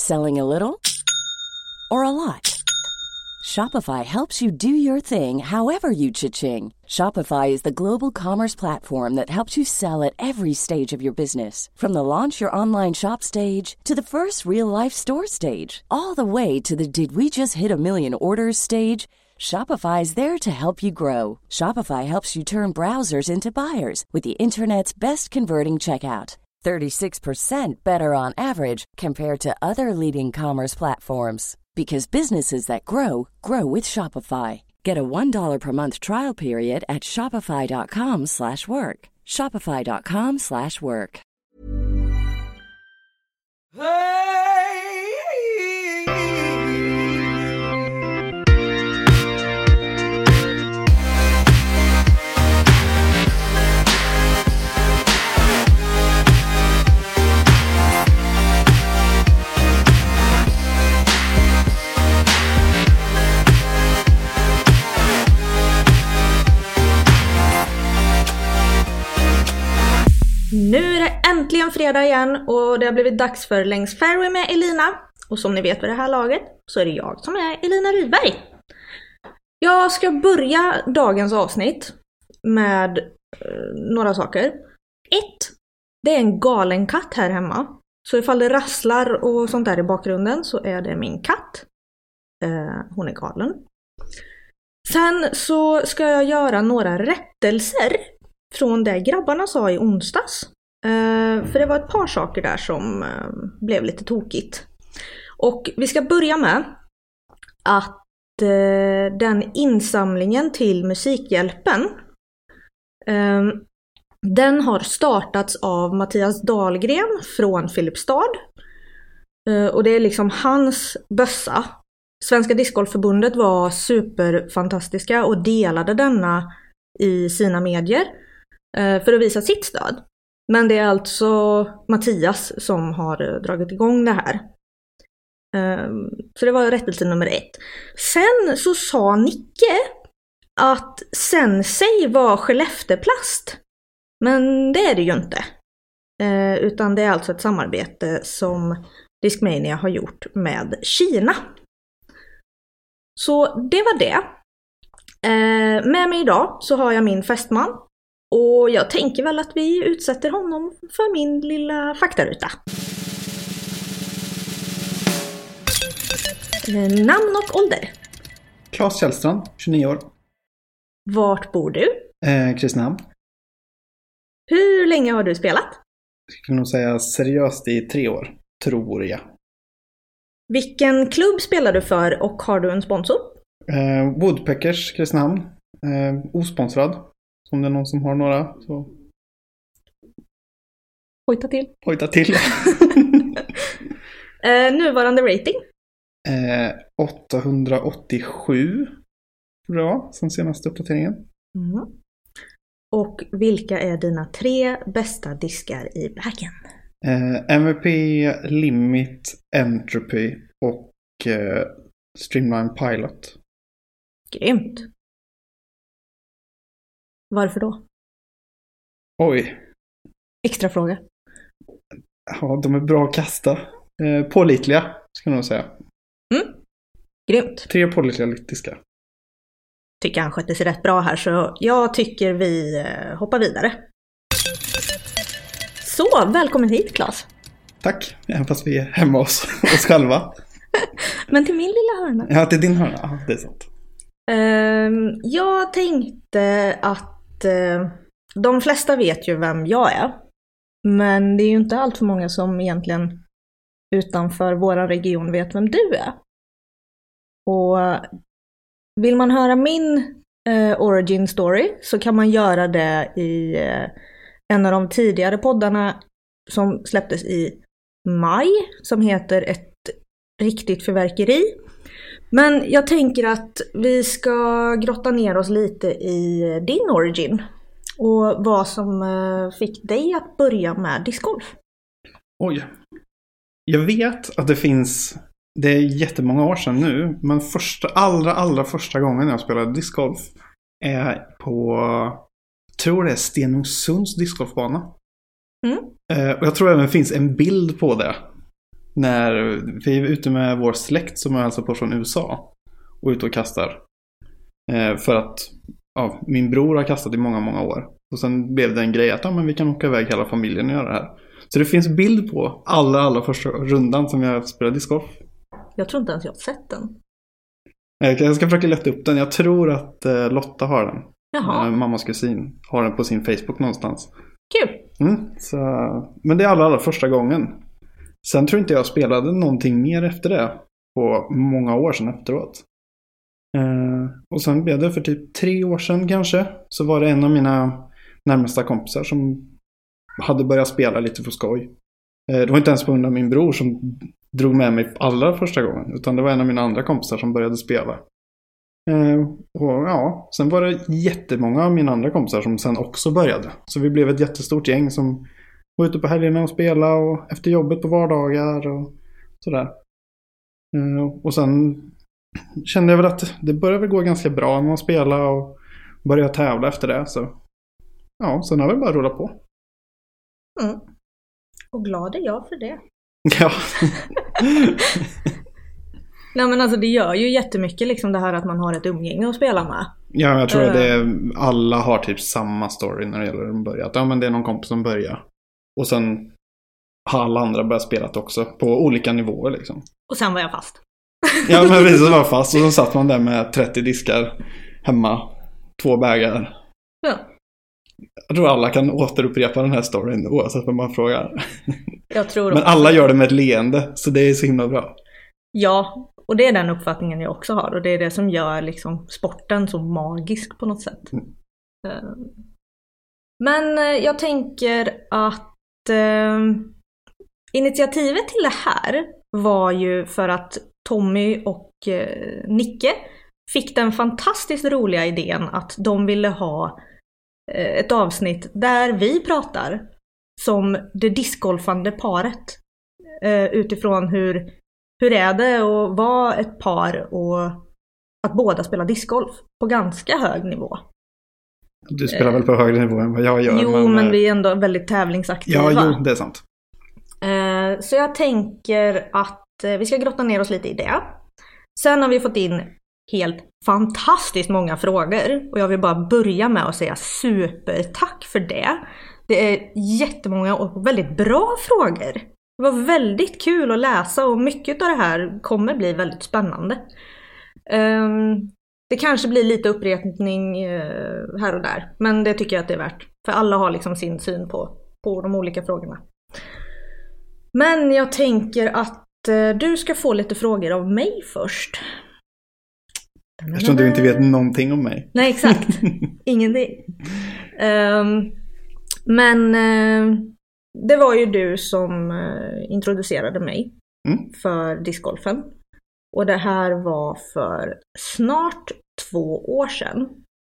Selling a little or a lot? Shopify helps you do your thing however you cha-ching. Shopify is the global commerce platform that helps you sell at every stage of your business. From the launch your online shop stage to the first real-life store stage, all the way to the did we just hit a million orders stage. Shopify is there to help you grow. Shopify helps you turn browsers into buyers with the internet's best converting checkout. 36% better on average compared to other leading commerce platforms. Because businesses that grow, grow with Shopify. Get a $1 per month trial period at shopify.com/work. Shopify.com/work. Nu är det äntligen fredag igen och det har blivit dags för Längs Fairway med Elina. Och som ni vet vid det här laget så är det jag som är Elina Rydberg. Jag ska börja dagens avsnitt med några saker. 1. Det är en galen katt här hemma. Så ifall det rasslar och sånt där i bakgrunden så är det min katt. Hon är galen. Sen så ska jag göra några rättelser från det grabbarna sa i onsdags. För det var ett par saker där som blev lite tokigt. Och vi ska börja med att den insamlingen till Musikhjälpen, den har startats av Mattias Dahlgren från Filipstad. Och det är liksom hans bössa. Svenska Discgolfförbundet var superfantastiska och delade denna i sina medier för att visa sitt stöd. Men det är alltså Mattias som har dragit igång det här. Så det var rättelse nummer 1. Sen så sa Nicke att Sensei var Skellefteplast. Men det är det ju inte. Utan det är alltså ett samarbete som Discmania har gjort med Kina. Så det var det. Med mig idag så har jag min fästman. Och jag tänker väl att vi utsätter honom för min lilla faktaruta. Namn och ålder? Claes Källstrand, 29 år. Vart bor du? Kristinehamn. Hur länge har du spelat? Jag kan nog säga seriöst i 3 år, tror jag. Vilken klubb spelar du för och har du en sponsor? Woodpeckers, Kristinehamn. Osponsrad. Om det är någon som har några så... Hojta till. Nuvarande rating? 887. Tror jag var, sen senaste uppdateringen. Mm. Och vilka är dina 3 bästa diskar i backen? MVP, Limit, Entropy och Streamline Pilot. Grymt. Varför då? Oj. Extra fråga. Ja, de är bra att kasta. Pålitliga, ska jag nog säga. Grymt. 3 pålitliga diskar. Tycker han skötte sig rätt bra här, så jag tycker vi hoppar vidare. Så, välkommen hit, Claes. Tack, även fast vi är hemma hos oss själva. Men till min lilla hörna. Ja, till din hörna. Ja, det är sant. Jag tänkte att de flesta vet ju vem jag är. Men det är ju inte allt för många som egentligen utanför våra region vet vem du är. Och vill man höra min origin story så kan man göra det i en av de tidigare poddarna som släpptes i maj, som heter Ett riktigt förverkeri. Men jag tänker att vi ska grotta ner oss lite i din origin och vad som fick dig att börja med discgolf. Oj. Jag vet att det är jättemånga år sedan nu, men allra första gången jag spelade discgolf är på, tror det är Stenungsunds discgolfbana. Och jag tror även det finns en bild på det. när vi är ute med vår släkt som är alltså på från USA och ute och kastar. För att min bror har kastat i många, många år. Och sen blev det en grej att men vi kan åka iväg hela familjen och göra det här. Så det finns bild på allra första rundan som jag spelade discgolf. Jag tror inte ens jag har sett den. Jag ska försöka leta upp den. Jag tror att Lotta har den. Jaha. Mammas kusin har den på sin Facebook någonstans. Kul. Så, men det är allra första gången. Sen tror inte jag spelade någonting mer efter det på många år sedan efteråt. Och sen blev det för typ 3 år sedan kanske. Så var det en av mina närmaste kompisar som hade börjat spela lite för skoj. Det var inte ens på grund av min bror som drog med mig allra första gången. Utan det var en av mina andra kompisar som började spela. Och sen var det jättemånga av mina andra kompisar som sen också började. Så vi blev ett jättestort gäng som var ute på helgerna och spela och efter jobbet på vardagar och sådär. Och sen kände jag väl att det började gå ganska bra när man spelade och började tävla efter det. Så sen har vi bara rullat på. Och glad är jag för det. Ja. Nej men alltså det gör ju jättemycket liksom det här att man har ett umgänge att spela med. Ja, jag tror att alla har typ samma story när det gäller att börja. Att men det är någon kompis som börjar. Och sen har alla andra börjat spela också på olika nivåer liksom. Och sen var jag fast. Ja, men precis, var fast. Och så satt man där med 30 diskar hemma. 2 bägar. Ja. Jag tror alla kan återupprepa den här storyn oavsett vad man frågar. Jag tror men alla gör det med ett leende, så det är så himla bra. Ja, och det är den uppfattningen jag också har. Och det är det som gör liksom sporten så magisk på något sätt. Men jag tänker att initiativet till det här var ju för att Tommy och Nicke fick den fantastiskt roliga idén att de ville ha ett avsnitt där vi pratar som det discgolfande paret utifrån hur är det att vara ett par och att båda spelar discgolf på ganska hög nivå. Du spelar väl på högre nivå än vad jag gör? Jo, men vi är ändå väldigt tävlingsaktiva. Ja, jo, det är sant. Så jag tänker att vi ska grotta ner oss lite i det. Sen har vi fått in helt fantastiskt många frågor. Och jag vill bara börja med att säga supertack för det. Det är jättemånga och väldigt bra frågor. Det var väldigt kul att läsa och mycket av det här kommer bli väldigt spännande. Det kanske blir lite upprepning här och där. Men det tycker jag att det är värt. För alla har liksom sin syn på de olika frågorna. Men jag tänker att du ska få lite frågor av mig först. Eftersom du inte vet någonting om mig. Nej, exakt. Ingenting. Men det var ju du som introducerade mig för discgolfen. Och det här var för snart 2 år sedan.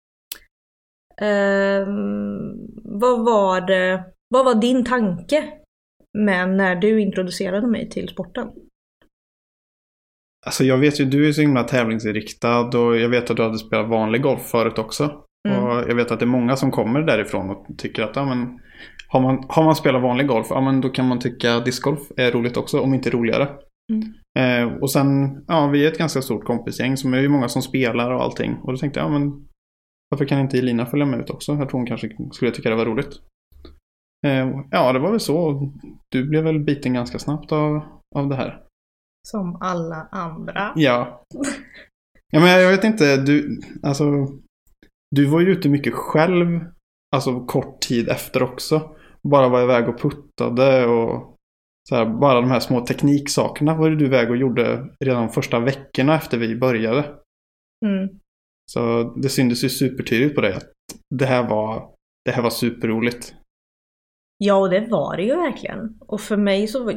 Vad var din tanke med när du introducerade mig till sporten? Alltså jag vet ju, du är så himla tävlingsinriktad och jag vet att du hade spelat vanlig golf förut också. Och jag vet att det är många som kommer därifrån och tycker att har man spelat vanlig golf, då kan man tycka att discgolf är roligt också, om inte roligare. Och sen, vi är ett ganska stort kompisgäng som är ju många som spelar och allting. Och då tänkte jag, varför kan inte Elina följa med ut också? Jag tror hon kanske skulle tycka det var roligt. Det var väl så. Du blev väl biten ganska snabbt av det här. Som alla andra. Ja. Ja, men jag vet inte, du var ju ute mycket själv, alltså kort tid efter också. Bara var iväg och puttade och så här, bara de här små tekniksakerna var du iväg och gjorde redan första veckorna efter vi började. Så det syntes ju supertydligt på dig att det här var superroligt. Ja, och det var det ju verkligen. Och för mig så,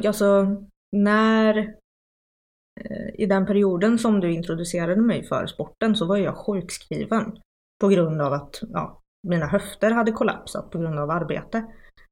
i den perioden som du introducerade mig för sporten så var jag sjukskriven på grund av att mina höfter hade kollapsat på grund av arbete.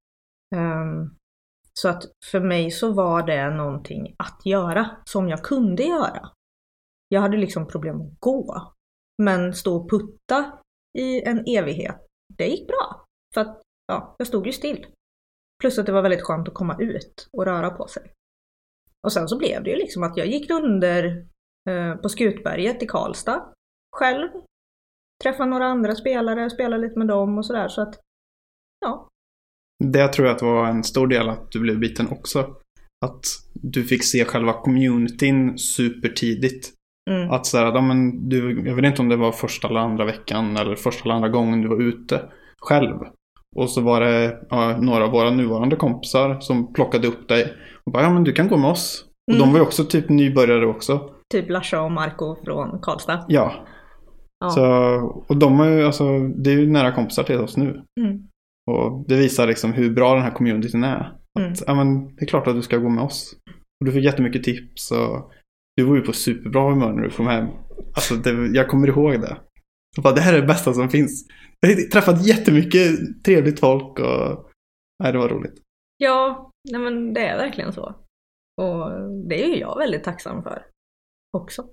Så att för mig så var det någonting att göra som jag kunde göra. Jag hade liksom problem att gå, men stå och putta i en evighet, det gick bra. För att jag stod ju still. Plus att det var väldigt skönt att komma ut och röra på sig. Och sen så blev det ju liksom att jag gick under på Skutberget i Karlstad själv. Träffade några andra spelare, spelade lite med dem och sådär. Så att, ja. Det tror jag att var en stor del att du blev biten också. Att du fick se själva communityn supertidigt. Att så här, ja, men jag vet inte om det var första eller andra veckan eller första eller andra gången du var ute själv. Och så var det några av våra nuvarande kompisar som plockade upp dig och bara, ja men du kan gå med oss. Och de var ju också typ nybörjare också. Typ Larsa och Marco från Karlstad. Ja. Så, och de är ju, alltså, det är ju nära kompisar till oss nu. Och det visar liksom hur bra den här communityn är. Att, ja men det är klart att du ska gå med oss. Och du fick jättemycket tips och du var ju på superbra humör när du kom hem. Alltså jag kommer ihåg det. Så bara, det här är det bästa som finns. Jag har träffat jättemycket trevligt folk och nej, det var roligt. Ja, nej men det är verkligen så. Och det är ju jag väldigt tacksam för också.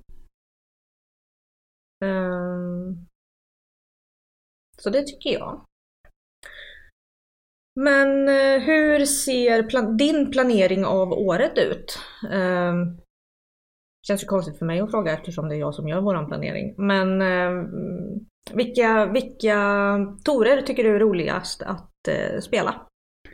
Så det tycker jag. Men hur ser din planering av året ut? Känns ju konstigt för mig att fråga eftersom det är jag som gör våran planering. Men vilka torer tycker du är roligast att spela?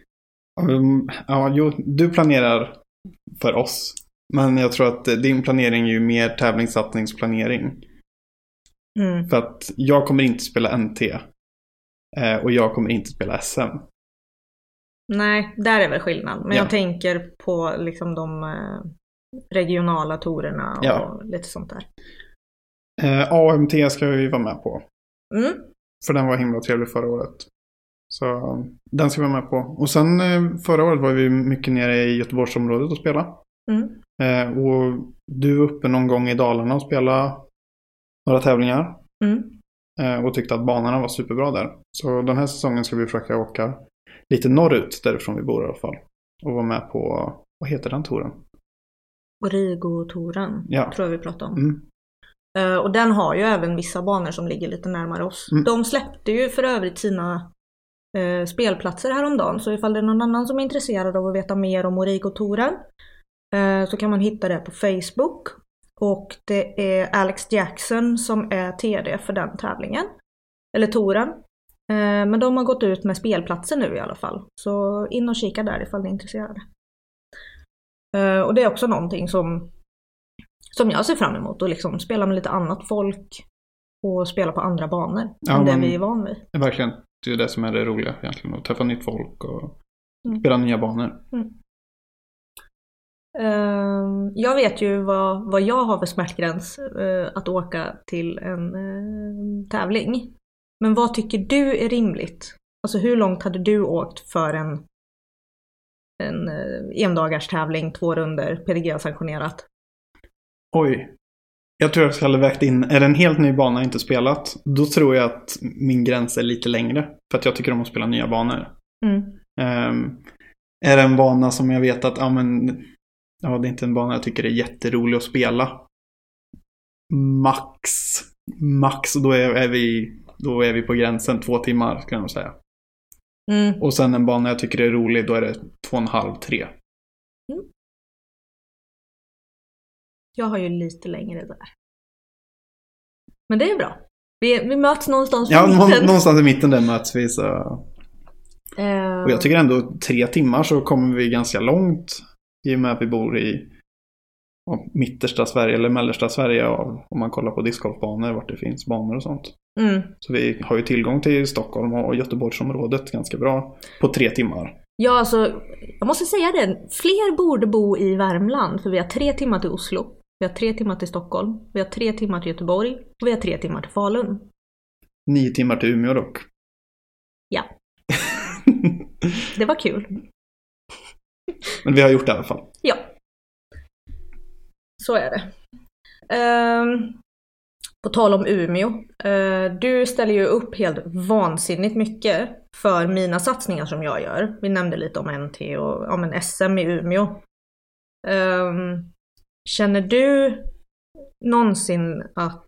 Du planerar för oss. Men jag tror att din planering är ju mer tävlingssatsningsplanering. För att jag kommer inte spela NT. Och jag kommer inte spela SM. Nej, där är väl skillnad. Men jag tänker på liksom de regionala torerna och lite sånt där. AMT ska vi vara med på. För den var himla trevlig förra året. Så den ska vi vara med på. Och sen förra året var vi mycket nere i Göteborgsområdet och spela. Och du var uppe någon gång i Dalarna och spela några tävlingar. Och tyckte att banorna var superbra där. Så den här säsongen ska vi försöka åka lite norrut därifrån vi bor i alla fall. Och vara med på, vad heter den touren? Origo-touren, tror jag vi pratade om. Och den har ju även vissa banor som ligger lite närmare oss. De släppte ju för övrigt sina spelplatser häromdagen. Så ifall det är någon annan som är intresserad av att veta mer om Origo-touren så kan man hitta det på Facebook. Och det är Alex Jackson som är TD för den tävlingen. Eller touren. Men de har gått ut med spelplatser nu i alla fall. Så in och kika där ifall ni är intresserade. Och det är också någonting som jag ser fram emot. Att liksom spela med lite annat folk. Och spela på andra banor. Än det vi är van vid. Verkligen. Det är det som är det roliga egentligen. Att träffa nytt folk och spela nya banor. Jag vet ju vad jag har för smärtgräns att åka till en tävling. Men vad tycker du är rimligt? Alltså hur långt hade du åkt för en endagars tävling, 2 runder, PDG-sanktionerat? Oj. Jag tror jag skulle ha vägt in, är det en helt ny bana jag inte spelat, då tror jag att min gräns är lite längre. För att jag tycker om att spela nya banor. Är det en bana som jag vet att det är inte en bana jag tycker är jätterolig att spela. Max då är vi på gränsen 2 timmar kan jag säga. Och sen en bana jag tycker är rolig, då är det 2,5-3. Jag har ju lite längre där. Men det är bra. Vi möts någonstans i mitten. Någonstans i mitten där möts vi så. Och jag tycker ändå 3 timmar så kommer vi ganska långt. I och med att vi bor i mittersta Sverige eller mellersta Sverige om man kollar på discgolfbanor vart det finns banor och sånt. Så vi har ju tillgång till Stockholm och Göteborgsområdet ganska bra på 3 timmar. Ja, alltså jag måste säga det. Fler borde bo i Värmland för vi har 3 timmar till Oslo. Vi har 3 timmar till Stockholm. Vi har 3 timmar till Göteborg. Och vi har 3 timmar till Falun. 9 timmar till Umeå dock. Ja. Det var kul. Men vi har gjort det i alla fall. Ja. Så är det. På tal om Umeå. Du ställer ju upp helt vansinnigt mycket för mina satsningar som jag gör. Vi nämnde lite om NT och SM i Umeå. Känner du någonsin att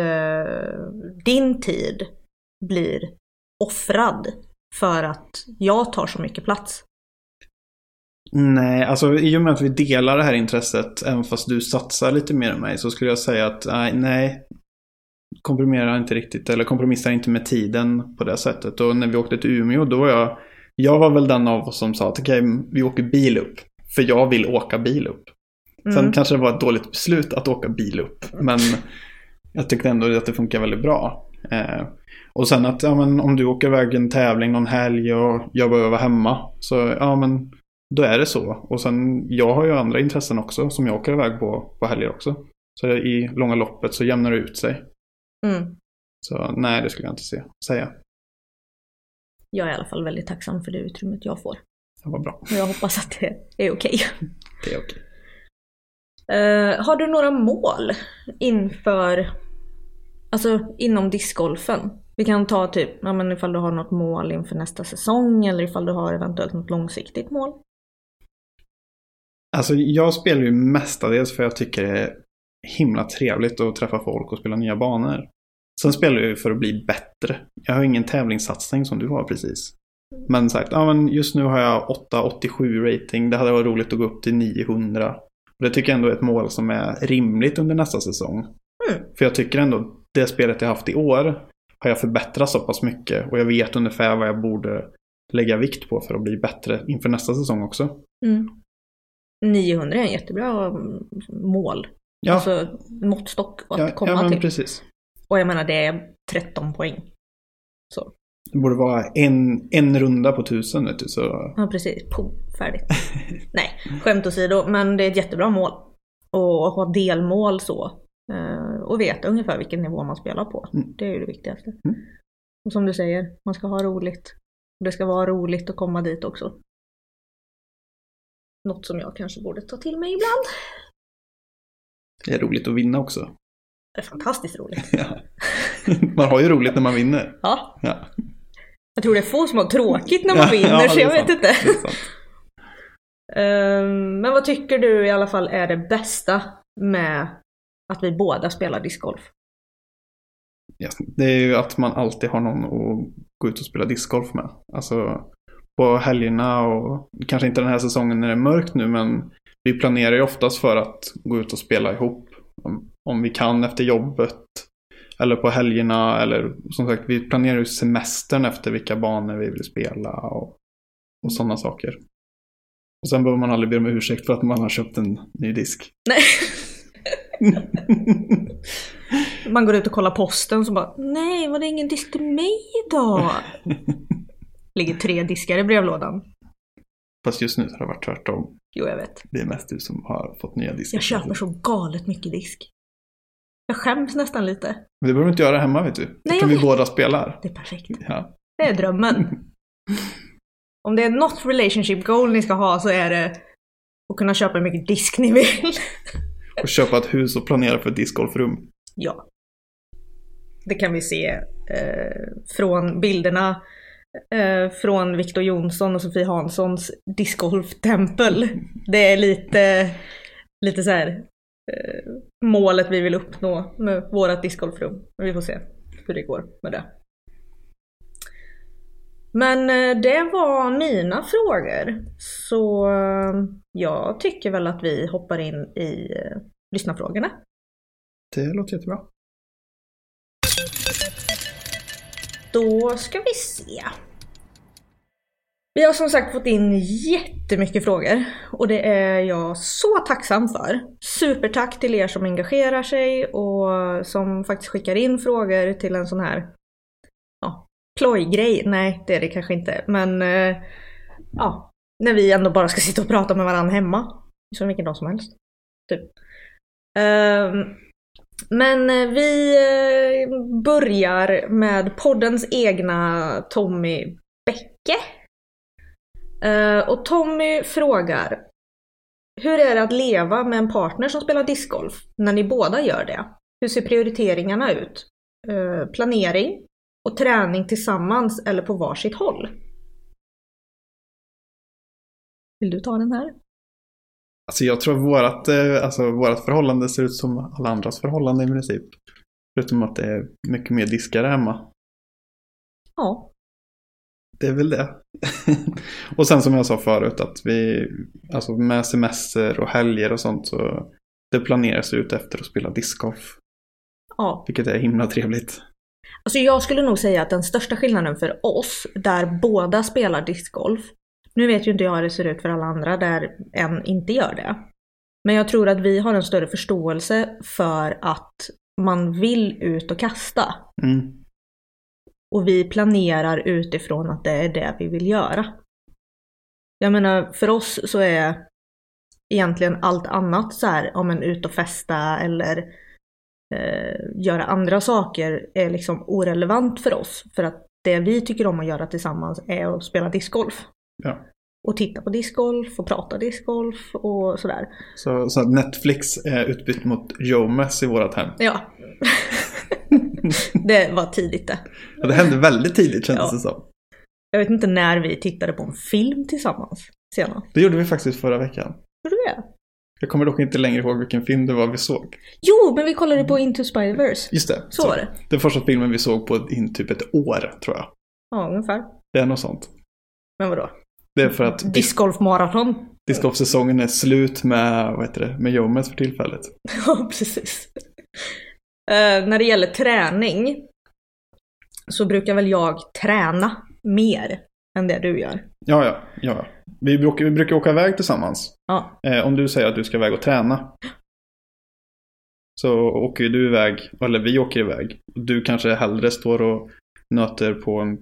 din tid blir offrad för att jag tar så mycket plats? Nej, alltså i och med att vi delar det här intresset, även fast du satsar lite mer än mig, så skulle jag säga att nej, kompromissar inte med tiden på det sättet. Och när vi åkte till Umeå, då var jag var väl den av oss som sa att okej, vi åker bil upp. För jag vill åka bil upp. Sen kanske det var ett dåligt beslut att åka bil upp. Men jag tyckte ändå att det funkar väldigt bra. Och sen att om du åker iväg en tävling någon helg och jag behöver vara hemma, så då är det så. Och sen, jag har ju andra intressen också som jag åker iväg på helger också. Så i långa loppet så jämnar det ut sig. Så nej, det skulle jag inte säga. Jag är i alla fall väldigt tacksam för det utrymmet jag får. Det var bra. Och jag hoppas att det är okej. Det är okej. Har du några mål inom discgolfen? Vi kan ta typ, ifall du har något mål inför nästa säsong, eller ifall du har eventuellt något långsiktigt mål. Alltså jag spelar ju mestadels för jag tycker det är himla trevligt att träffa folk och spela nya banor. Sen spelar jag ju för att bli bättre. Jag har ingen tävlingssatsning som du har precis. Men sagt, just nu har jag 887 rating. Det hade varit roligt att gå upp till 900. Och det tycker jag ändå är ett mål som är rimligt under nästa säsong. För jag tycker ändå det spelet jag haft i år har jag förbättrat så pass mycket. Och jag vet ungefär vad jag borde lägga vikt på för att bli bättre inför nästa säsong också. 900 är en jättebra mål. Ja. Alltså måttstock att komma till. Precis. Och jag menar det är 13 poäng. Så. Det borde vara en runda på 1000, vet du, så... Ja, precis. Färdigt. Nej, skämt åsido. Men det är ett jättebra mål. Och ha delmål så. Och veta ungefär vilken nivå man spelar på. Det är ju det viktigaste. Och som du säger, man ska ha roligt. Och det ska vara roligt att komma dit också. Något som jag kanske borde ta till mig ibland. Det är roligt att vinna också. Det är fantastiskt roligt. Ja. Man har ju roligt när man vinner. Ja. Jag tror det är få som har tråkigt när man vinner, så jag vet inte. Men vad tycker du i alla fall är det bästa med att vi båda spelar discgolf? Ja, det är ju att man alltid har någon att gå ut och spela discgolf med. Alltså på helgerna, och kanske inte den här säsongen när det är mörkt nu, men vi planerar ju oftast för att gå ut och spela ihop. Om vi kan efter jobbet eller på helgerna, eller som sagt, vi planerar ju semestern efter vilka banor vi vill spela och sådana saker. Och sen behöver man aldrig be om ursäkt för att man har köpt en ny disk. Nej. Man går ut och kollar posten så bara, nej, var det ingen disk till mig idag? Ligger 3 diskar i brevlådan. Fast just nu har det varit tvärtom. Jo, jag vet. Det är mest du som har fått nya diskar. Jag köper så galet mycket disk. Jag skäms nästan lite. Men det behöver du inte göra hemma, vet du. Nej, vi båda spelar. Det är perfekt. Ja. Det är drömmen. Om det är något relationship goal ni ska ha, så är det att kunna köpa hur mycket disk ni vill. Och köpa ett hus och planera för ett discgolfrum. Ja. Det kan vi se från bilderna från Victor Jonsson och Sofie Hanssons discgolftempel. Det är lite så här målet vi vill uppnå med vårat discgolfrum. Vi får se hur det går med det. Men det var mina frågor. Så jag tycker väl att vi hoppar in i lyssnarfrågorna. Det låter jättebra. Då ska vi se. Vi har som sagt fått in jättemycket frågor. Och det är jag så tacksam för. Supertack till er som engagerar sig och som faktiskt skickar in frågor till en sån här plojgrej. Nej, det är det kanske inte. Men när vi ändå bara ska sitta och prata med varandra hemma. Som vilken dag som helst. Typ. Men vi börjar med poddens egna Tommy Bäcke. Och Tommy frågar: hur är det att leva med en partner som spelar discgolf när ni båda gör det? Hur ser prioriteringarna ut? Planering och träning tillsammans eller på varsitt håll? Vill du ta den här? Alltså jag tror vårat förhållande ser ut som alla andras förhållanden i princip. Förutom att det är mycket mer diskar hemma. Ja. det är väl det. Och sen som jag sa förut att vi, alltså med semester och helger och sånt, så det planeras ut efter att spela discgolf. Ja. Vilket är himla trevligt. Alltså jag skulle nog säga att den största skillnaden för oss, där båda spelar discgolf, nu vet ju inte jag hur det ser ut för alla andra där en inte gör det. Men jag tror att vi har en större förståelse för att man vill ut och kasta. Mm. Och vi planerar utifrån att det är det vi vill göra. Jag menar, för oss så är egentligen allt annat så här, om en ut och festa eller göra andra saker är liksom orelevant för oss. För att det vi tycker om att göra tillsammans är att spela discgolf. Ja. Och titta på discgolf och prata discgolf och sådär. Så Netflix är utbytt mot Jomes i vårat hem. Ja. Det var tidigt det. Ja, det hände väldigt tidigt kändes det som. Jag vet inte när vi tittade på en film tillsammans senast. Det gjorde vi faktiskt förra veckan. Gjorde du det? Jag kommer dock inte längre ihåg vilken film det var vi såg. Jo, men vi kollade på Into Spider-Verse. Just det. Så var det. Den första filmen vi såg på typ ett år, tror jag. Ja, ungefär. Det är något sånt. Men vadå? Det är för att discgolfmaraton. discgolfsäsongen är slut med, med Jomes för tillfället. Ja, precis. När det gäller träning så brukar väl jag träna mer än det du gör. Ja. Vi brukar åka iväg tillsammans. Ja. Om du säger att du ska iväg och träna, så åker du iväg, eller vi åker iväg. Du kanske hellre står och nöter på en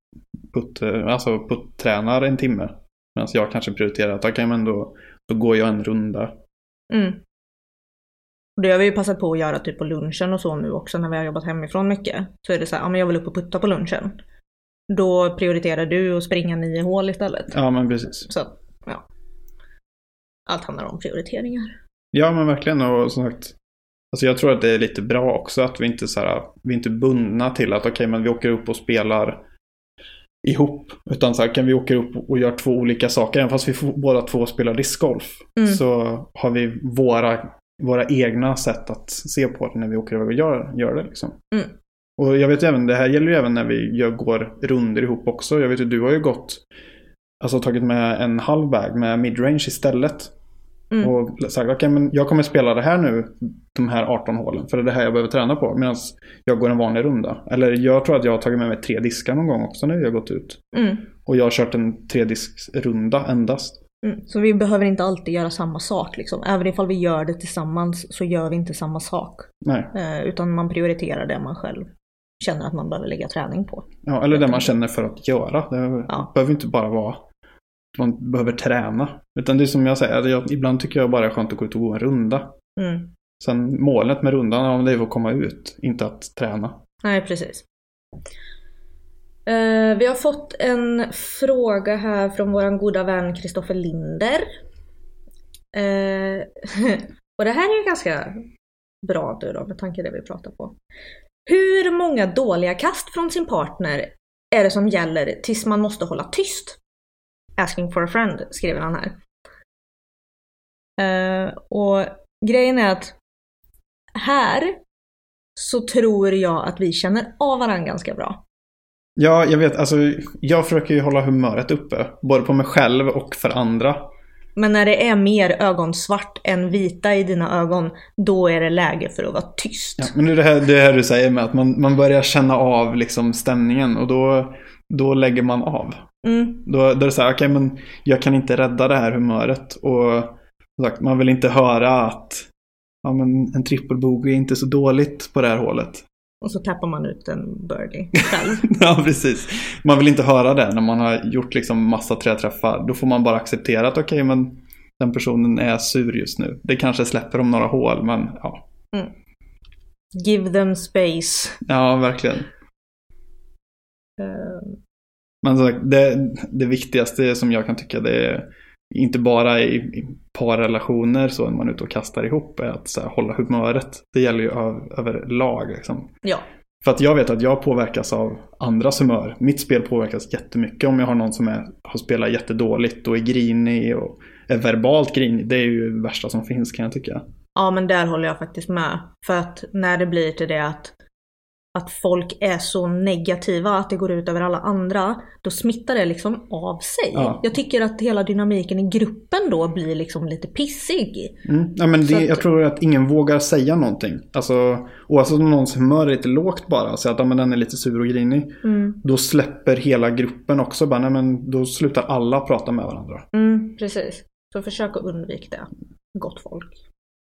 putt-tränar en timme. Medan jag kanske prioriterar att okej, men då går jag en runda. Mm. Och det har vi ju passat på att göra typ på lunchen och så nu också när vi har jobbat hemifrån mycket. Så är det så här, ja men jag vill upp och putta på lunchen. Då prioriterar du att springa 9 hål istället. Ja, men precis. Så, ja. Allt handlar om prioriteringar. Ja, men verkligen. Och som sagt, alltså jag tror att det är lite bra också att vi inte vi är inte bundna till att okej, men vi åker upp och spelar ihop. Utan så här, kan vi åka upp och göra 2 olika saker. Även fast vi båda 2 spelar discgolf. Så har vi våra egna sätt att se på det när vi åker iväg och gör det liksom. Mm. Och jag vet även, det här gäller ju även när vi går runder ihop också. Jag vet ju, du har ju tagit med en halv bag med midrange istället. Och sagt, okej, men jag kommer spela det här nu, de här 18 hålen, för det är det här jag behöver träna på, medan jag går en vanlig runda. Eller jag tror att jag har tagit med mig 3 diskar någon gång också när jag har gått ut. Och jag har kört en 3-disksrunda endast. Så vi behöver inte alltid göra samma sak liksom. Även ifall vi gör det tillsammans så gör vi inte samma sak. Nej. Utan man prioriterar det man själv känner att man behöver lägga träning på. Ja, eller det man känner för att göra. Det behöver inte bara vara man behöver träna. Utan det är som jag säger, ibland tycker jag bara är skönt att gå ut och gå en runda. Sen målet med rundan, det är att komma ut, inte att träna. Nej, precis. Vi har fått en fråga här från våran goda vän Kristoffer Linder. Och det här är ju ganska bra då, med tanke på det vi pratar på. Hur många dåliga kast från sin partner är det som gäller tills man måste hålla tyst? Asking for a friend, skriver han här. Och grejen är att här så tror jag att vi känner av varandra ganska bra. Ja, jag vet. Alltså, jag försöker ju hålla humöret uppe. Både på mig själv och för andra. Men när det är mer ögonsvart än vita i dina ögon, då är det läge för att vara tyst. Ja, men det här du säger med att man börjar känna av liksom stämningen. Och då lägger man av. Då är det så här, okej, men jag kan inte rädda det här humöret. Och sagt, man vill inte höra att men en trippelbogey är inte så dåligt på det här hålet. Och så tappar man ut en birdie själv. Ja, precis. Man vill inte höra det när man har gjort liksom massa träträffar. Då får man bara acceptera att okej, men den personen är sur just nu. Det kanske släpper om några hål, men ja. Give them space. Ja, verkligen. Men så, det viktigaste som jag kan tycka, det är inte bara i parrelationer så när man är ute och kastar ihop, är att så här, hålla humöret. Det gäller ju över lag liksom. Ja. För att jag vet att jag påverkas av andras humör. Mitt spel påverkas jättemycket om jag har någon som har spelat jättedåligt och är grinig och är verbalt grinig. Det är ju det värsta som finns, kan jag tycka. Ja, men där håller jag faktiskt med. För att när det blir till det att att folk är så negativa att det går ut över alla andra, då smittar det liksom av sig. Ja. Jag tycker att hela dynamiken i gruppen då blir liksom lite pissig. Ja, men jag tror att ingen vågar säga någonting. Alltså, oavsett om någons humör är lite lågt bara, så att men den är lite sur och grinig, då släpper hela gruppen också. Bara, nej, men då slutar alla prata med varandra. Precis. Så försök att undvika det. Gott folk.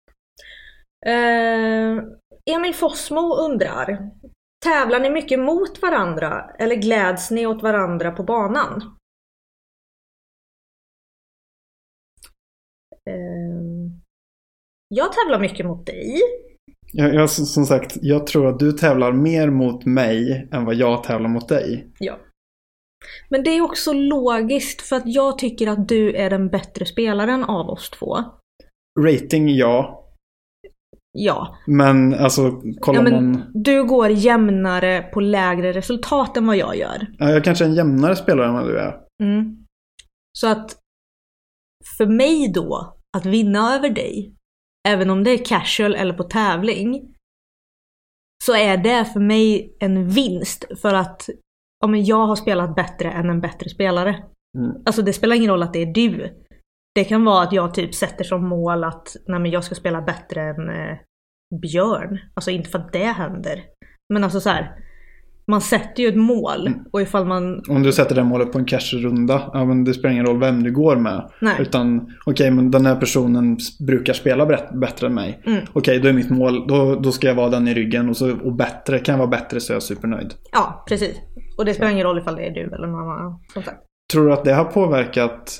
Emil Fossmo undrar: tävlar ni mycket mot varandra eller gläds ni åt varandra på banan? Jag tävlar mycket mot dig. Som sagt, jag tror att du tävlar mer mot mig än vad jag tävlar mot dig. Ja. Men det är också logiskt, för att jag tycker att du är den bättre spelaren av oss två. Rating, ja. Ja. Men alltså, kollar man... Du går jämnare på lägre resultat än vad jag gör. Ja, jag kanske är en jämnare spelare än vad du är. Så att för mig då, att vinna över dig, även om det är casual eller på tävling, så är det för mig en vinst. För att jag har spelat bättre än en bättre spelare. Alltså det spelar ingen roll att det är du. Det kan vara att jag typ sätter som mål att jag ska spela bättre än Björn. Alltså inte för att det händer. Men alltså så här, man sätter ju ett mål. Och ifall man... Om du sätter det målet på en cash-runda, ja, men det spelar ingen roll vem du går med. Nej. Utan okej, men den här personen brukar spela bättre än mig. Okej, då är mitt mål, då ska jag vara den i ryggen. Och bättre, kan jag vara bättre så är jag supernöjd. Ja, precis. Och det spelar ingen roll ifall det är du eller någon annan, som sagt. Tror du att det har påverkat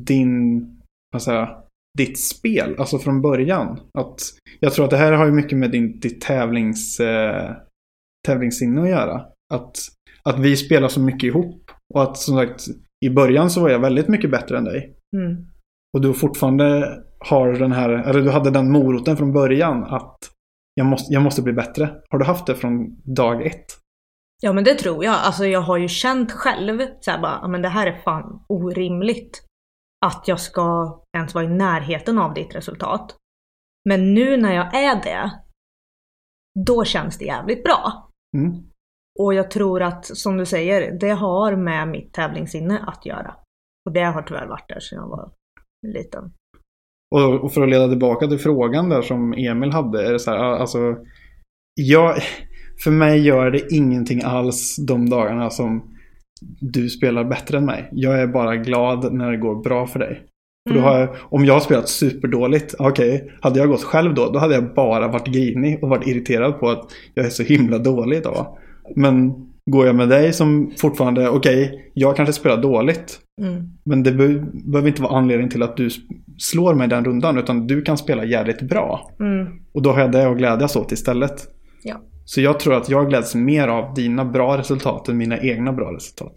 ditt spel, alltså från början? Att jag tror att det här har ju mycket med ditt tävlingssinne att göra. Att vi spelar så mycket ihop. Och att som sagt, i början så var jag väldigt mycket bättre än dig. Och du fortfarande har du hade den moroten från början att jag måste bli bättre. Har du haft det från dag ett? Ja, men det tror jag. Alltså jag har ju känt själv så här bara, men det här är fan orimligt att jag ska ens vara i närheten av ditt resultat. Men nu när jag är det, då känns det jävligt bra. Och jag tror att, som du säger, det har med mitt tävlingssinne att göra. Och det har tyvärr varit där sedan jag var liten. Och för att leda tillbaka till frågan där som Emil hade, är det så här, alltså för mig gör det ingenting alls de dagarna som du spelar bättre än mig. Jag är bara glad när det går bra för dig. För då om jag har spelat superdåligt, hade jag gått själv då hade jag bara varit grinig och varit irriterad på att jag är så himla dålig idag. Men går jag med dig som fortfarande, jag kanske spelar dåligt. Men det behöver inte vara anledning till att du slår mig den rundan, utan du kan spela jävligt bra. Och då har jag det att glädjas åt istället. Ja. Så jag tror att jag gläds mer av dina bra resultat än mina egna bra resultat.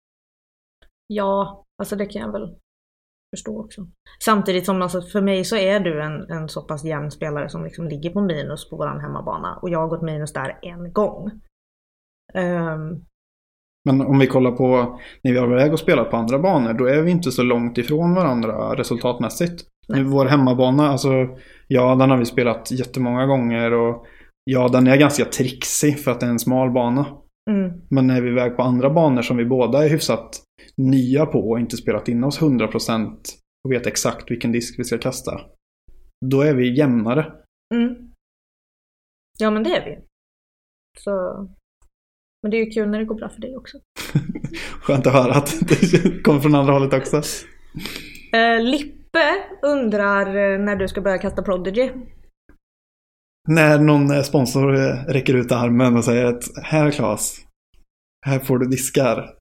Ja, alltså det kan jag väl förstå också. Samtidigt som alltså, för mig så är du en så pass jämn spelare som liksom ligger på minus på våran hemmabana. Och jag har gått minus där en gång. Men om vi kollar på när vi har väg och spelat på andra banor, då är vi inte så långt ifrån varandra resultatmässigt. Nu, vår hemmabana, alltså den har vi spelat jättemånga gånger och den är ganska trixig för att det är en smal bana. Men när vi är iväg på andra banor som vi båda är hyfsat nya på och inte spelat in oss 100% och vet exakt vilken disk vi ska kasta, då är vi jämnare. Ja, men det är vi. Så... Men det är ju kul när det går bra för dig också. Skönt att höra att det kommer från andra hållet också. Lippe undrar när du ska börja kasta Prodigy. När någon sponsor räcker ut armen och säger att här Claes, här får du diskar.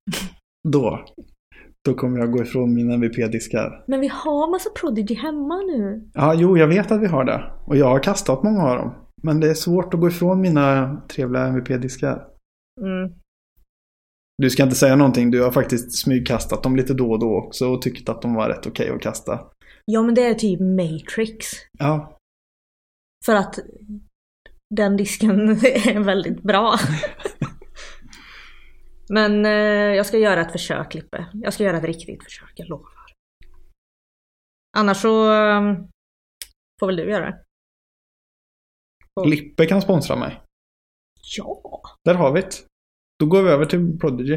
Då kommer jag gå ifrån mina MVP-diskar. Men vi har massa Prodigy hemma nu. Ja, jag vet att vi har det. Och jag har kastat många av dem. Men det är svårt att gå ifrån mina trevliga MVP-diskar. Du ska inte säga någonting. Du har faktiskt smygkastat dem lite då och då också och tyckt att de var rätt okej att kasta. Ja, men det är typ Matrix. Ja. För att den disken är väldigt bra. Men jag ska göra ett försök, Lippe. Jag ska göra ett riktigt försök, jag lovar. Annars så får väl du göra det. Lippe kan sponsra mig. Ja. Där har vi det. Då går vi över till Prodigy.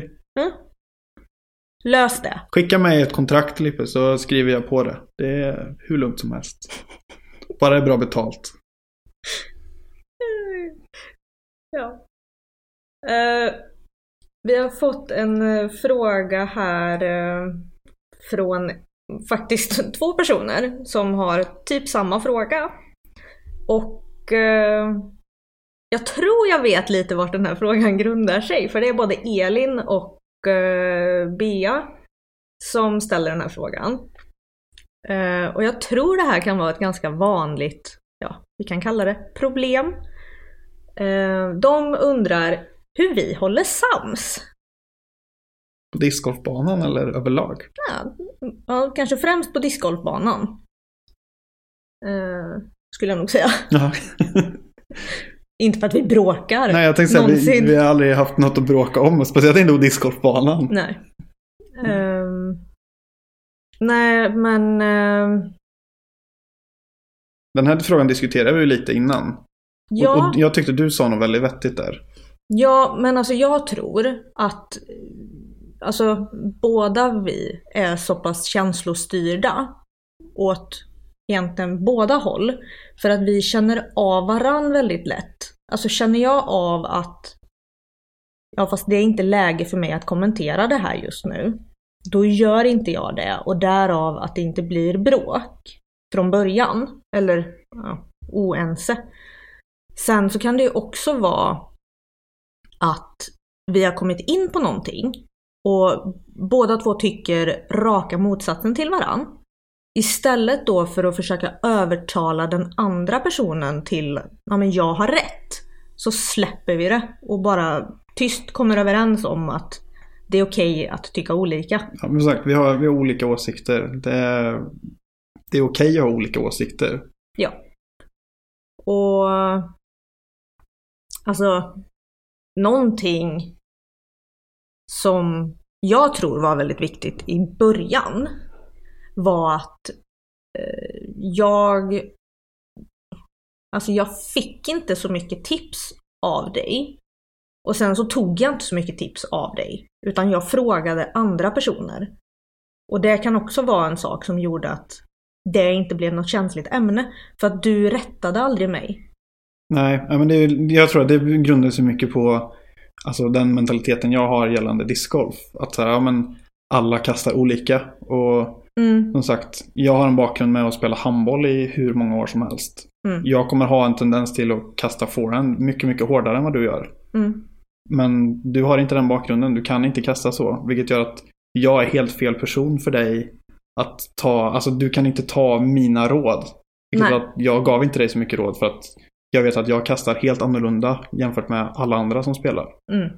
Lös det. Skicka mig ett kontrakt, Lippe, så skriver jag på det. Det är hur lugnt som helst. Bara det är bra betalt. Ja. Vi har fått en fråga här från faktiskt 2 personer som har typ samma fråga. Och jag tror jag vet lite vart den här frågan grundar sig. För det är både Elin och Bea som ställer den här frågan. Och jag tror det här kan vara ett ganska vanligt, vi kan kalla det problem. De undrar hur vi håller sams. På discgolfbanan eller överlag? Ja, kanske främst på discgolfbanan. Skulle jag nog säga. Ja. Inte för att vi bråkar. Nej, jag tänkte säga vi har aldrig haft något att bråka om. Speciellt inte på discgolfbanan. Nej. Nej, men... Den här frågan diskuterade vi lite innan. Ja. Och jag tyckte du sa något väldigt vettigt där. Ja, men alltså jag tror att båda vi är så pass känslostyrda åt egentligen båda håll. För att vi känner av varann väldigt lätt. Alltså känner jag av att fast det är inte läge för mig att kommentera det här just nu. Då gör inte jag det. Och därav att det inte blir bråk från början. Eller oense. Sen så kan det ju också vara att vi har kommit in på någonting. Och båda två tycker raka motsatsen till varann. Istället då för att försöka övertala den andra personen till men jag har rätt. Så släpper vi det och bara tyst kommer överens om att det är okej att tycka olika. Ja, men sagt, vi har olika åsikter. Det är okej att ha olika åsikter. Ja. Och alltså någonting som jag tror var väldigt viktigt i början var att jag fick inte så mycket tips av dig. Och sen så tog jag inte så mycket tips av dig. Utan jag frågade andra personer. Och det kan också vara en sak som gjorde att det inte blev något känsligt ämne. För att du rättade aldrig mig. Nej, men jag tror att det grundar sig mycket på den mentaliteten jag har gällande discgolf. Att alla kastar olika. Och som sagt, jag har en bakgrund med att spela handboll i hur många år som helst. Jag kommer ha en tendens till att kasta forehand mycket, mycket hårdare än vad du gör. Men du har inte den bakgrunden, du kan inte kasta så. Vilket gör att jag är helt fel person för dig att ta, du kan inte ta mina råd. Vilket gör att jag gav inte dig så mycket råd för att jag vet att jag kastar helt annorlunda jämfört med alla andra som spelar.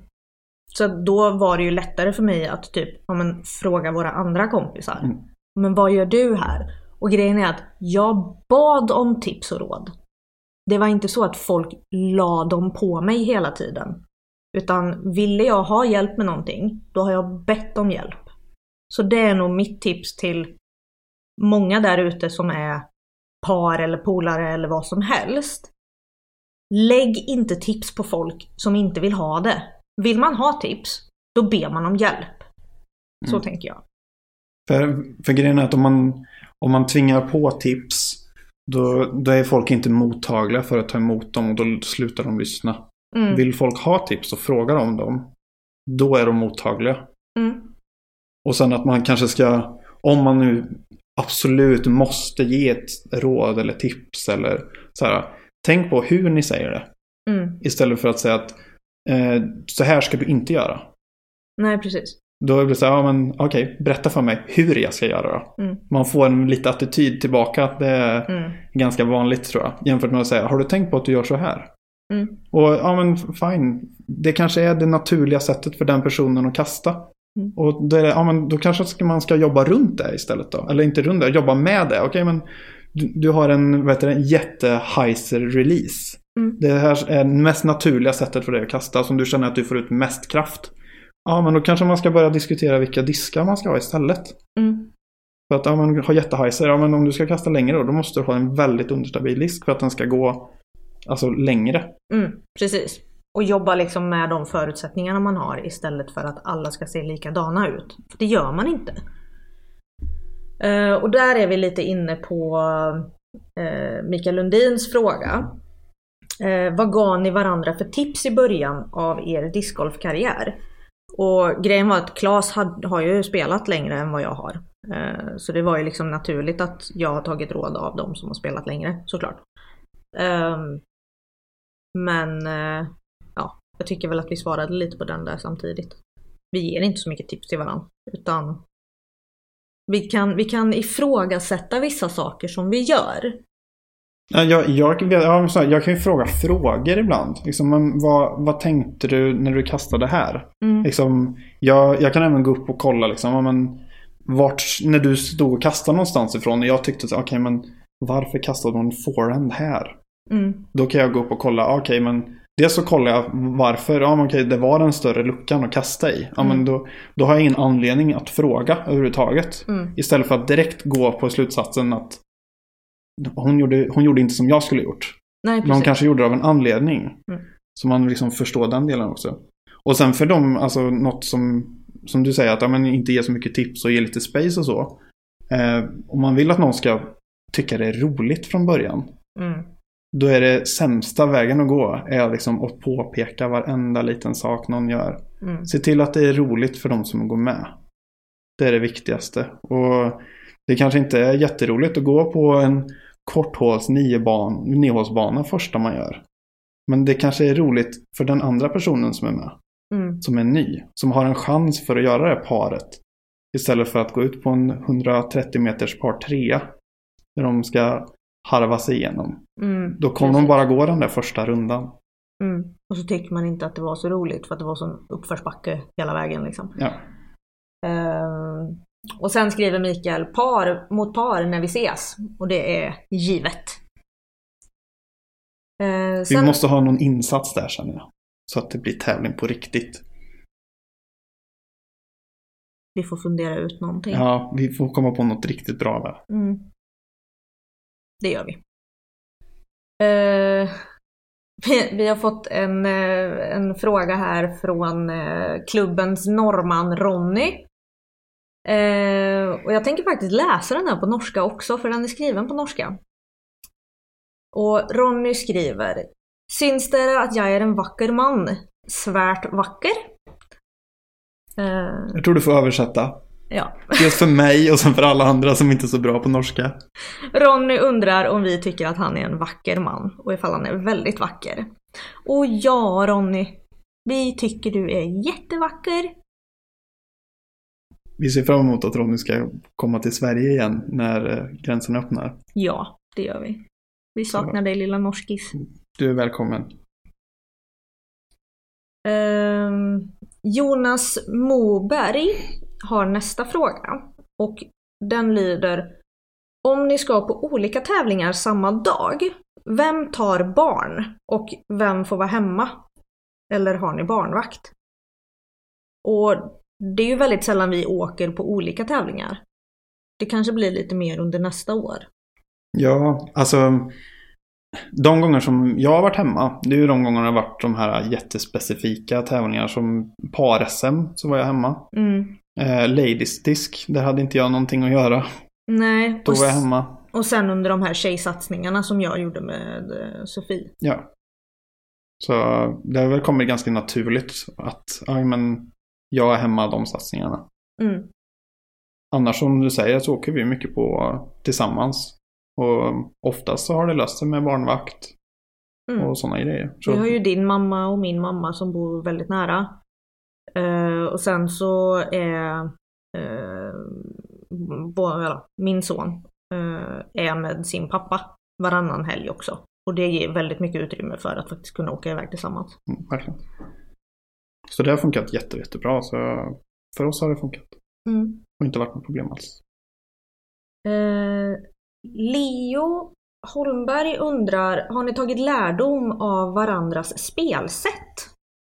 Så då var det ju lättare för mig att fråga våra andra kompisar. Men vad gör du här? Och grejen är att jag bad om tips och råd. Det var inte så att folk la dem på mig hela tiden. Utan ville jag ha hjälp med någonting, då har jag bett om hjälp. Så det är nog mitt tips till många där ute som är par eller polare eller vad som helst. Lägg inte tips på folk som inte vill ha det. Vill man ha tips, då ber man om hjälp. Så tänker jag. För grejen är att om man tvingar på tips, då är folk inte mottagliga för att ta emot dem och då slutar de lyssna. Vill folk ha tips och frågar om dem, då är de mottagliga. Och sen att man kanske ska, om man nu absolut måste ge ett råd eller tips eller så här, tänk på hur ni säger det. Istället för att säga att så här ska du inte göra. Nej, precis. Då blir det så här, okej, berätta för mig hur jag ska göra då. Man får en lite attityd tillbaka. Det är ganska vanligt tror jag. Jämfört med att säga, har du tänkt på att du gör så här? Och fine. Det kanske är det naturliga sättet för den personen att kasta. Och då kanske man ska jobba runt det istället då. Eller inte runt det, jobba med det. Okej, men du har en jätte-heiser-release. Det här är det mest naturliga sättet för dig att kasta. Som du känner att du får ut mest kraft. Ja, men då kanske man ska börja diskutera vilka diskar man ska ha istället. För att man har jätteheiser. Men om du ska kasta längre då måste du ha en väldigt understabil disk för att den ska gå längre. Precis. Och jobba liksom med de förutsättningarna man har istället för att alla ska se likadana ut. För det gör man inte. Och där är vi lite inne på Mikael Lundins fråga. Vad gav ni varandra för tips i början av er discgolfkarriär? Och grejen var att Claes har ju spelat längre än vad jag har. Så det var ju liksom naturligt att jag har tagit råd av dem som har spelat längre, såklart. Men ja, jag tycker väl att vi svarade lite på den där samtidigt. Vi ger inte så mycket tips till varandra, utan vi kan ifrågasätta vissa saker som vi gör. Jag kan ju fråga frågor ibland. Liksom, vad tänkte du när du kastade här? Liksom, jag kan även gå upp och kolla liksom, när du stod och kastade någonstans ifrån, och jag tyckte så, okej, men varför kastade hon forehand här? Då kan jag gå upp och kolla, okej, men det så kollar jag varför. Okej, det var den större luckan att kasta i. Men då har jag ingen anledning att fråga överhuvudtaget. Istället för att direkt gå på slutsatsen att hon gjorde inte som jag skulle gjort. Nej, men hon kanske gjorde det av en anledning. Så man liksom förstår den delen också. Och sen för dem, alltså något som du säger, att inte ge så mycket tips och ge lite space och så. Om man vill att någon ska tycka det är roligt från början, då är det sämsta vägen att gå är liksom att påpeka varenda liten sak någon gör. Se till att det är roligt för de som går med. Det är det viktigaste. Och det kanske inte är jätteroligt att gå på en korthåls 9-hålsbana första man gör. Men det kanske är roligt för den andra personen som är med. Som är ny. Som har en chans för att göra det paret. Istället för att gå ut på en 130 meters par 3. Där de ska harva sig igenom. Då kommer de bara gå den där första rundan. Och så tycker man inte att det var så roligt för att det var sån uppförsbacke hela vägen liksom. Ja. Och sen skriver Mikael par mot par när vi ses. Och det är givet. Vi måste ha någon insats där, känner jag. Så att det blir tävling på riktigt. Vi får fundera ut någonting. Ja, vi får komma på något riktigt bra där. Det gör vi. Vi har fått en fråga här från klubbens norrman Ronny. Och jag tänker faktiskt läsa den här på norska också, för den är skriven på norska. Och Ronny skriver: syns det att jag är en vacker man? Svärt vacker? Jag tror du får översätta. Ja. Just för mig och sen för alla andra som inte är så bra på norska. Ronny undrar om vi tycker att han är en vacker man och ifall han är väldigt vacker. Och ja, Ronny, vi tycker du är jättevacker. Vi ser fram emot att Ronny ska komma till Sverige igen när gränsen öppnar. Ja, det gör vi. Vi saknar dig, lilla norskis. Du är välkommen. Jonas Moberg har nästa fråga. Och den lyder: om ni ska på olika tävlingar samma dag, vem tar barn? Och vem får vara hemma? Eller har ni barnvakt? Och det är ju väldigt sällan vi åker på olika tävlingar. Det kanske blir lite mer under nästa år. Ja, alltså de gånger som jag har varit hemma, det är ju de gånger det har varit de här jättespecifika tävlingar som par-SM, så var jag hemma. Ladies disk, där hade inte jag någonting att göra. Nej. Då var jag hemma. Och sen under de här tjejsatsningarna som jag gjorde med Sofie. Ja. Så det har väl kommit ganska naturligt att jag är hemma de satsningarna. Annars som du säger så åker vi mycket på tillsammans. Och oftast så har det löst sig med barnvakt och sådana grejer. Så vi har ju din mamma och min mamma som bor väldigt nära. Och sen så är min son är med sin pappa varannan helg också. Och det ger väldigt mycket utrymme för att faktiskt kunna åka iväg tillsammans. Verkligen. Så det har funkat jättebra. Så för oss har det funkat. Och inte varit något problem alls. Leo Holmberg undrar: har ni tagit lärdom av varandras spelsätt?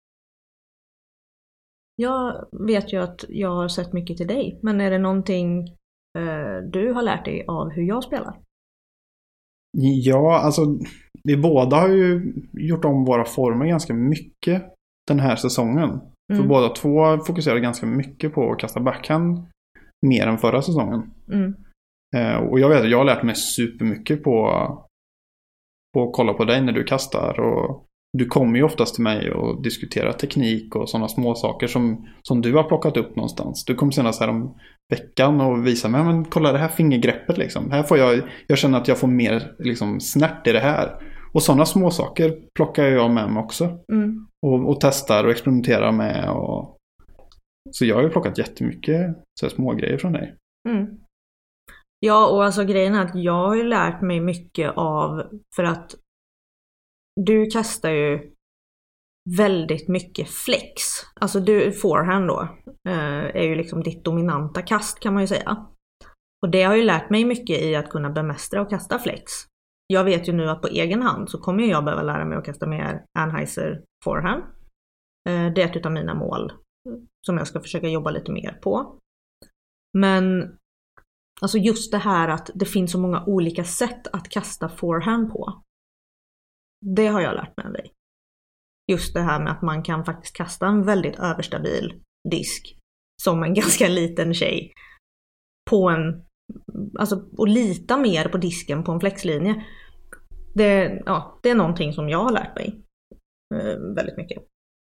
Jag vet ju att jag har sett mycket till dig. Men är det någonting du har lärt dig av hur jag spelar? Ja, alltså vi båda har ju gjort om våra former ganska mycket den här säsongen. För båda två fokuserar ganska mycket på att kasta backhand mer än förra säsongen. Och jag vet att jag har lärt mig supermycket på att kolla på dig när du kastar. Och du kommer ju oftast till mig och diskuterar teknik och sådana små saker som du har plockat upp någonstans. Du kom senast här om veckan och visade mig, men kolla det här fingergreppet liksom. Här får jag känner att jag får mer liksom snärt i det här. Och sådana små saker plockar jag med mig också. Och testar och experimenterar med. Så jag har ju plockat jättemycket så små grejer från dig. Ja, och alltså grejen är att jag har ju lärt mig mycket av, för att du kastar ju väldigt mycket flex. Alltså forehand då är ju liksom ditt dominanta kast, kan man ju säga. Och det har ju lärt mig mycket i att kunna bemästra och kasta flex. Jag vet ju nu att på egen hand så kommer jag behöva lära mig att kasta mer Anheuser forehand. Det är ett av mina mål som jag ska försöka jobba lite mer på. Men alltså just det här att det finns så många olika sätt att kasta forehand på. Det har jag lärt mig av dig. Just det här med att man kan faktiskt kasta en väldigt överstabil disk som en ganska liten tjej på och lita mer på disken på en flexlinje. Det är någonting som jag har lärt mig väldigt mycket.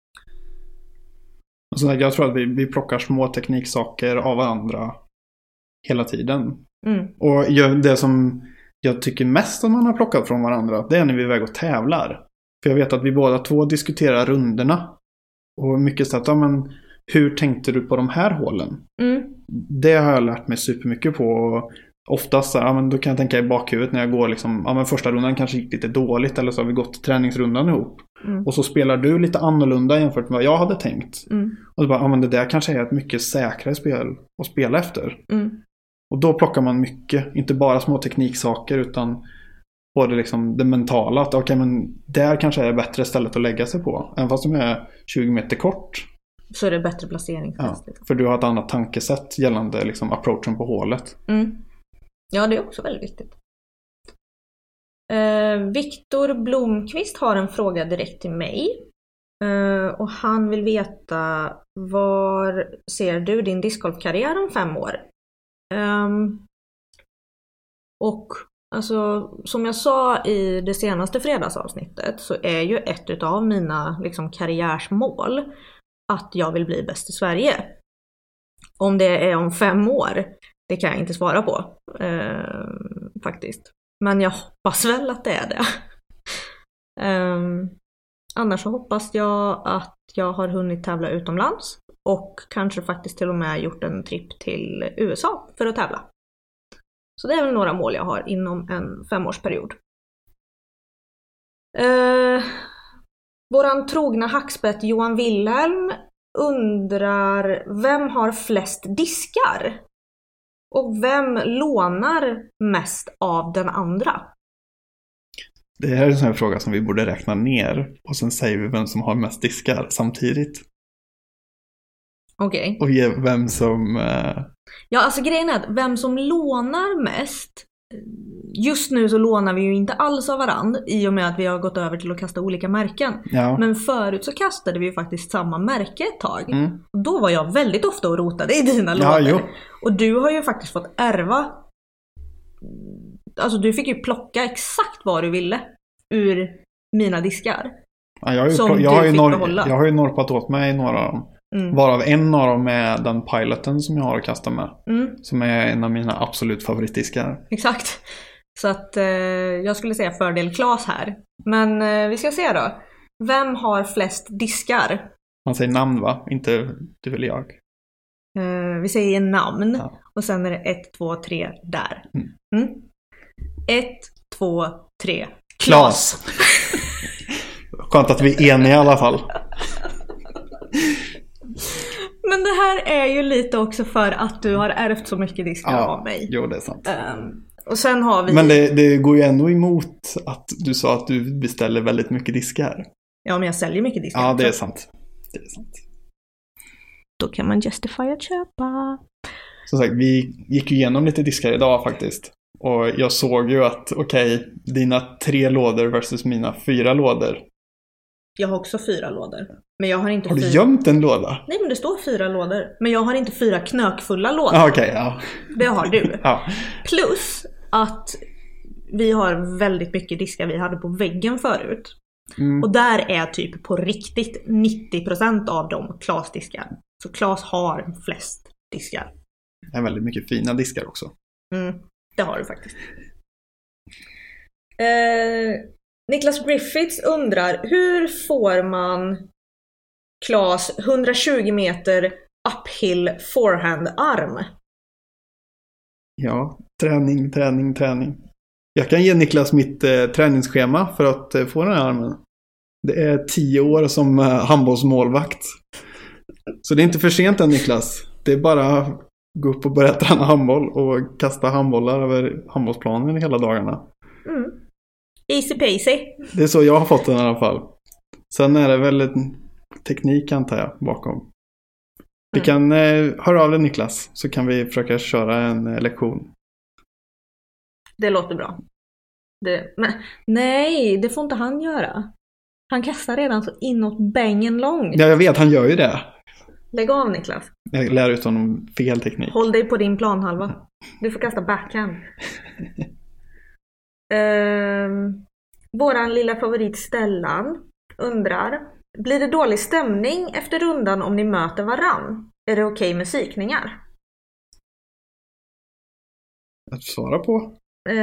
Alltså, jag tror att vi plockar små tekniksaker av varandra hela tiden. Och det som jag tycker mest att man har plockat från varandra, det är när vi är iväg och tävlar. För jag vet att vi båda två diskuterar runderna. Och mycket så att, men hur tänkte du på de här hålen? Det har jag lärt mig supermycket på. Och oftast men då kan jag tänka i bakhuvudet när jag går liksom, men första rundan kanske gick lite dåligt, eller så har vi gått träningsrundan ihop. Och så spelar du lite annorlunda jämfört med vad jag hade tänkt. Och så bara, men det där kanske är ett mycket säkrare spel att spela efter. Och då plockar man mycket, inte bara små tekniksaker utan både liksom det mentala, att men där kanske är det bättre stället att lägga sig på. Även fast de är 20 meter kort. Så är det bättre placering. För du har ett annat tankesätt gällande liksom approachen på hålet. Ja, det är också väldigt viktigt. Viktor Blomqvist har en fråga direkt till mig. Och han vill veta, var ser du din discgolfkarriär om 5 år? Och alltså, som jag sa i det senaste fredagsavsnittet, så är ju ett av mina liksom karriärsmål att jag vill bli bäst i Sverige. Om det är om 5 år, det kan jag inte svara på faktiskt. Men jag hoppas väl att det är det. Annars så hoppas jag att jag har hunnit tävla utomlands. Och kanske faktiskt till och med gjort en tripp till USA för att tävla. Så det är väl några mål jag har inom en 5-årsperiod. Våran trogna hackspett Johan Wilhelm undrar, vem har flest diskar? Och vem lånar mest av den andra? Det här är en sån här fråga som vi borde räkna ner. Och sen säger vi vem som har mest diskar samtidigt. Okej. Och ge vem som... Ja, alltså grejen är att vem som lånar mest... Just nu så lånar vi ju inte alls av varandra i och med att vi har gått över till att kasta olika märken. Ja. Men förut så kastade vi ju faktiskt samma märke ett tag. Och då var jag väldigt ofta och rotade i dina lådor. Och du har ju faktiskt fått ärva... Alltså du fick ju plocka exakt vad du ville ur mina diskar. Ja, jag har ju norpat åt mig några av dem. Varav en av dem är den piloten som jag har att kasta med. Som är en av mina absolut favoritdiskar. Exakt. Så att jag skulle säga fördel Klas här. Men vi ska se då. Vem har flest diskar? Man säger namn, va? Inte du eller jag. Vi säger namn. Ja. Och sen är det 1, 2, 3 där. 1, 2, 3 Klas. Skönt att vi är eniga i alla fall. Men det här är ju lite också för att du har ärvt så mycket diskar av mig. Jo, det är sant. Och sen har vi... Men det går ju ändå emot att du sa att du beställer väldigt mycket diskar. Ja, men jag säljer mycket diskar. Ja, det är sant. Det är sant. Då kan man justify att köpa. Som sagt, vi gick ju igenom lite diskar idag faktiskt. Och jag såg ju att okej, dina 3 lådor versus mina 4 lådor. Jag har också 4 lådor. Men jag har inte Har du gömt en låda? Nej, men det står 4 lådor. Men jag har inte 4 knökfulla lådor. Okej, ja. Det har du. Ja. Plus att vi har väldigt mycket diskar vi hade på väggen förut. Och där är typ på riktigt 90% av dem Klas-diskar. Så Klas har flest diskar. Det är väldigt mycket fina diskar också. Det har du faktiskt. Niklas Griffiths undrar, hur får man Klas 120 meter uphill forehand-arm? Ja, träning. Jag kan ge Niklas mitt träningsschema för att få den här armen. Det är 10 år som handbollsmålvakt. Så det är inte för sent än, Niklas. Det är bara gå upp och börja träna handboll och kasta handbollar över handbollsplanen hela dagarna. Easy peasy. Det är så jag har fått den i alla fall. Sen är det väl en teknik, antar jag, bakom. Vi kan höra av dig, Niklas, så kan vi försöka köra en lektion. Det låter bra. Nej, det får inte han göra. Han kastar redan så inåt bängen långt. Ja, jag vet, han gör ju det. Lägg av, Niklas. Jag lär ut honom fel teknik. Håll dig på din planhalva. Du får kasta backhand. Våran lilla favorit Stellan undrar, blir det dålig stämning efter rundan om ni möter varann? Är det okej med psykningar? Att svara på?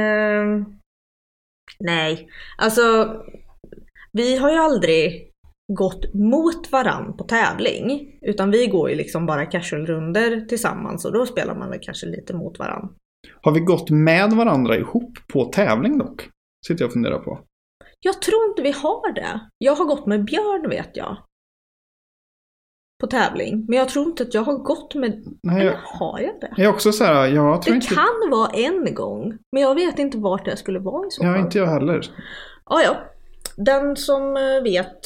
Nej, alltså vi har ju aldrig gått mot varann på tävling, utan vi går ju liksom bara casual-runder tillsammans och då spelar man väl kanske lite mot varann. Har vi gått med varandra ihop på tävling dock? Sitter jag och funderar på. Jag tror inte vi har det. Jag har gått med Björn, vet jag. På tävling. Men jag tror inte att jag har gått med... Nej, eller har jag det? Jag är också så här, jag tror det inte... kan vara en gång. Men jag vet inte vart det skulle vara i så fall. Ja, inte jag heller. Ja. Den som vet.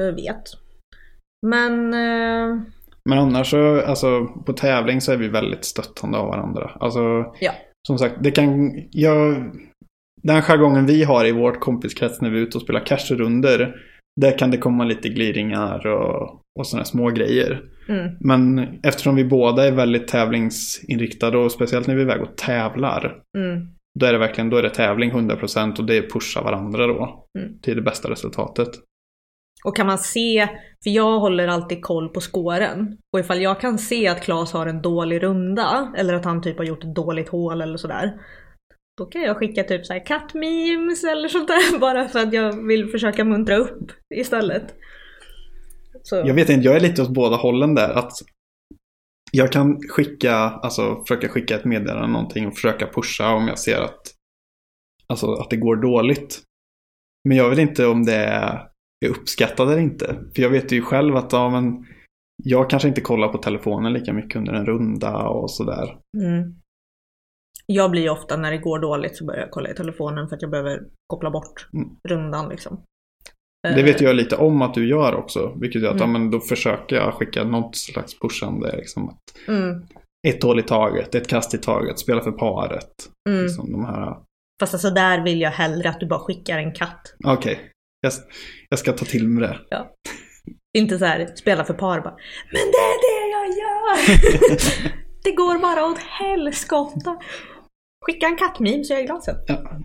Men annars så, alltså på tävling så är vi väldigt stöttande av varandra. Alltså, ja. Som sagt, det kan... Den jargongen vi har i vårt kompiskrets när vi är ute och spelar cash-runder, där kan det komma lite gliringar och sådana små grejer. Men eftersom vi båda är väldigt tävlingsinriktade och speciellt när vi är iväg och tävlar, då är det verkligen, då är det tävling 100% och det är pusha varandra då till det bästa resultatet. Och kan man se, för jag håller alltid koll på skåren, och ifall jag kan se att Klas har en dålig runda eller att han typ har gjort ett dåligt hål eller sådär, då kan jag skicka typ så här kattmemes eller sånt där, bara för att jag vill försöka muntra upp istället. Så. Jag vet inte, jag är lite åt båda hållen där. Att jag kan försöka skicka ett meddelande någonting och försöka pusha om jag ser att det går dåligt. Men jag vet inte om det är uppskattat eller inte. För jag vet ju själv att jag kanske inte kollar på telefonen lika mycket under en runda och sådär. Jag blir ofta, när det går dåligt så börjar jag kolla i telefonen för att jag behöver koppla bort rundan liksom. Det vet jag lite om att du gör också, vilket gör att då försöker jag skicka något slags pushande liksom, att ett hål i taget, ett kast i taget, spela för paret liksom, de här. Fast alltså där vill jag hellre att du bara skickar en katt. Okej. Jag ska ta till med det. Ja. Inte så här spela för par bara. Men det är det jag gör. Det går bara åt helskotta. Skicka en kattmeme så jag är glad sen. Ja.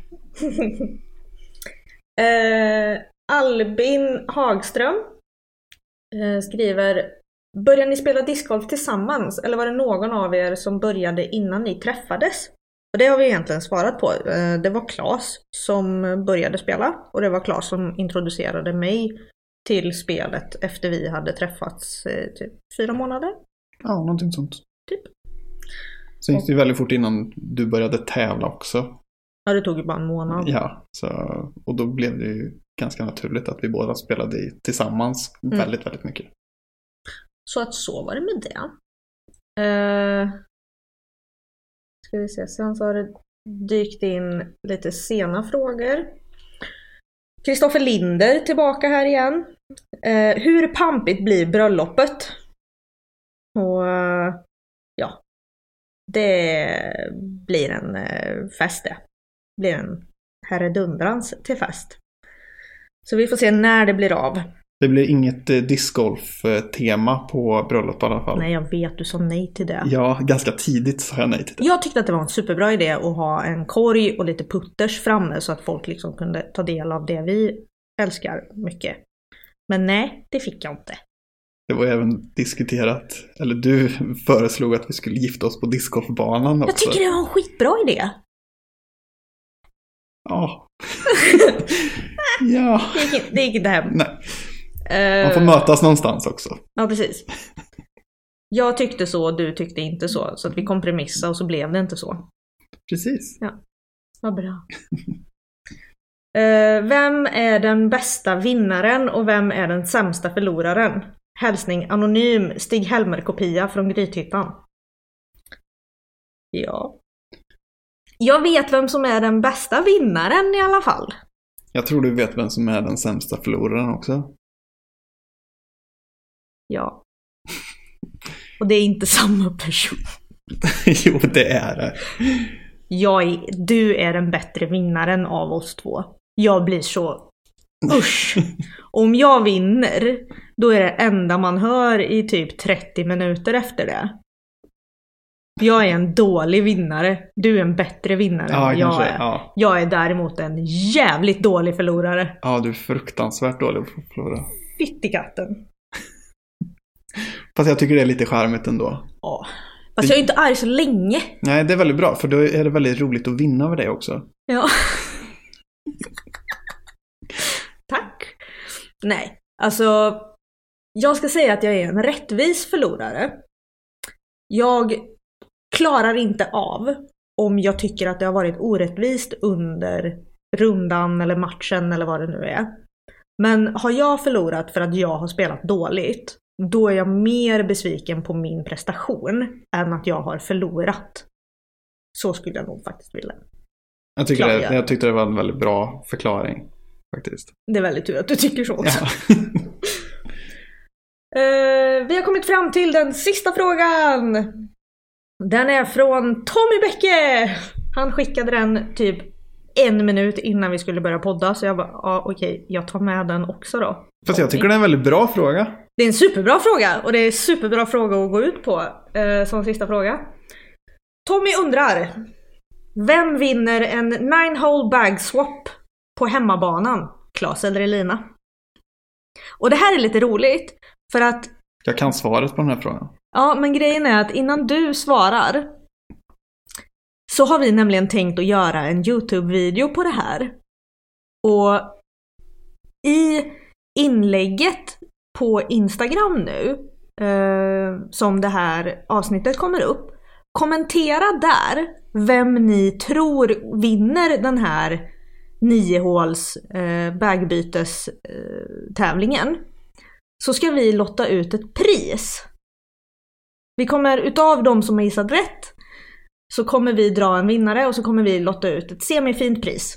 Albin Hagström skriver: började ni spela discgolf tillsammans eller var det någon av er som började innan ni träffades? Och det har vi egentligen svarat på. Det var Klas som började spela och det var Klas som introducerade mig till spelet efter vi hade träffats typ 4 månader. Ja, någonting sånt. Typ. Sen gick det väldigt fort innan du började tävla också. Ja, det tog ju bara en månad. Ja, och då blev det ju ganska naturligt att vi båda spelade tillsammans väldigt, väldigt mycket. Så att så var det med det. Ska vi se, sen så har det dykt in lite sena frågor. Kristoffer Linder tillbaka här igen. Hur pampigt blir bröllopet? Och ja, det blir en fest det. blir en herredundrans till fest. Så vi får se när det blir av. Det blir inget discgolf-tema på bröllop i alla fall. Nej, jag vet, du sa nej till det. Ja, ganska tidigt sa jag nej till det. Jag tyckte att det var en superbra idé att ha en korg och lite putters framme så att folk liksom kunde ta del av det vi älskar mycket. Men nej, det fick jag inte. Det var även diskuterat, eller du föreslog att vi skulle gifta oss på discgolfbanan också. Jag tycker det var en skitbra idé. Ja. Ja. Det gick inte hem. Nej. Man får mötas någonstans också. Ja, precis. Jag tyckte så, du tyckte inte så. Så att vi kompromissade och så blev det inte så. Precis. Ja, vad bra. Vem är den bästa vinnaren och vem är den sämsta förloraren? Hälsning anonym Stig-Helmer-kopia från Grythyttan. Ja. Jag vet vem som är den bästa vinnaren i alla fall. Jag tror du vet vem som är den sämsta förloraren också. Ja. Och det är inte samma person. Jo, det är det. Du är den bättre vinnaren av oss två. Jag blir så... Usch! Om jag vinner, då är det enda man hör i typ 30 minuter efter det. Jag är en dålig vinnare. Du är en bättre vinnare än vad jag är. Ja. Jag är däremot en jävligt dålig förlorare. Ja, du är fruktansvärt dålig på att förlora. Fyttikatten. Fast jag tycker det är lite charmigt ändå. Ja. Fast jag är inte arg så länge. Nej, det är väldigt bra. För då är det väldigt roligt att vinna över det också. Ja. Tack. Nej, alltså jag ska säga att jag är en rättvis förlorare. Jag klarar inte av om jag tycker att det har varit orättvist under rundan eller matchen eller vad det nu är. Men har jag förlorat för att jag har spelat dåligt, då är jag mer besviken på min prestation än att jag har förlorat. Så skulle jag nog faktiskt vilja. Jag tyckte det var en väldigt bra förklaring faktiskt. Det är väldigt tur att du tycker så också. Ja. Vi har kommit fram till den sista frågan. Den är från Tommy Bäcke. Han skickade den typ 1 minut innan vi skulle börja podda. Så jag bara, okej, jag tar med den också då. Fast jag tycker det är en väldigt bra fråga. Det är en superbra fråga. Och det är en superbra fråga att gå ut på som sista fråga. Tommy undrar: vem vinner en 9-hole bag swap på hemmabanan? Claes eller Elina? Och det här är lite roligt för att... Jag kan svaret på den här frågan. Ja, men grejen är att innan du svarar så har vi nämligen tänkt att göra en YouTube-video på det här. Och i inlägget på Instagram nu som det här avsnittet kommer upp, kommentera där vem ni tror vinner den här 9-håls bagbytes tävlingen. Så ska vi lotta ut ett pris. Vi kommer, utav de som har gissat rätt, så kommer vi dra en vinnare och så kommer vi lotta ut ett semifint pris.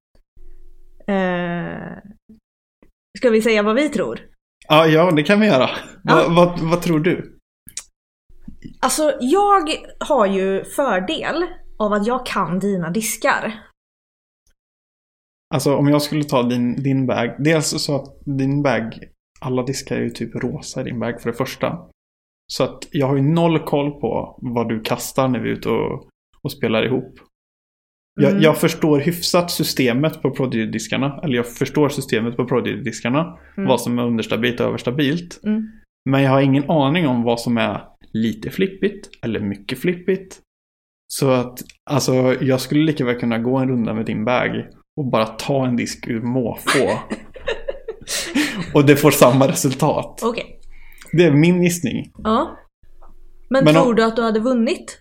Ska vi säga vad vi tror? Ja, det kan vi göra. Ja. Vad tror du? Alltså, jag har ju fördel av att jag kan dina diskar. Alltså, om jag skulle ta din bag. Dels så att din bag, alla diskar är ju typ rosa i din bag för det första. Så att jag har ju noll koll på vad du kastar när vi är ute och spelar ihop. Jag förstår hyfsat systemet på Prodigy-diskarna. Eller jag förstår systemet på Prodigy-diskarna. Vad som är understabilt och överstabilt. Men jag har ingen aning om vad som är lite flippigt eller mycket flippigt. Så att alltså, jag skulle lika väl kunna gå en runda med din bag och bara ta en disk ur måfå. Och det får samma resultat. Okej. Det är min gissning. Ja. Men tror du att du hade vunnit?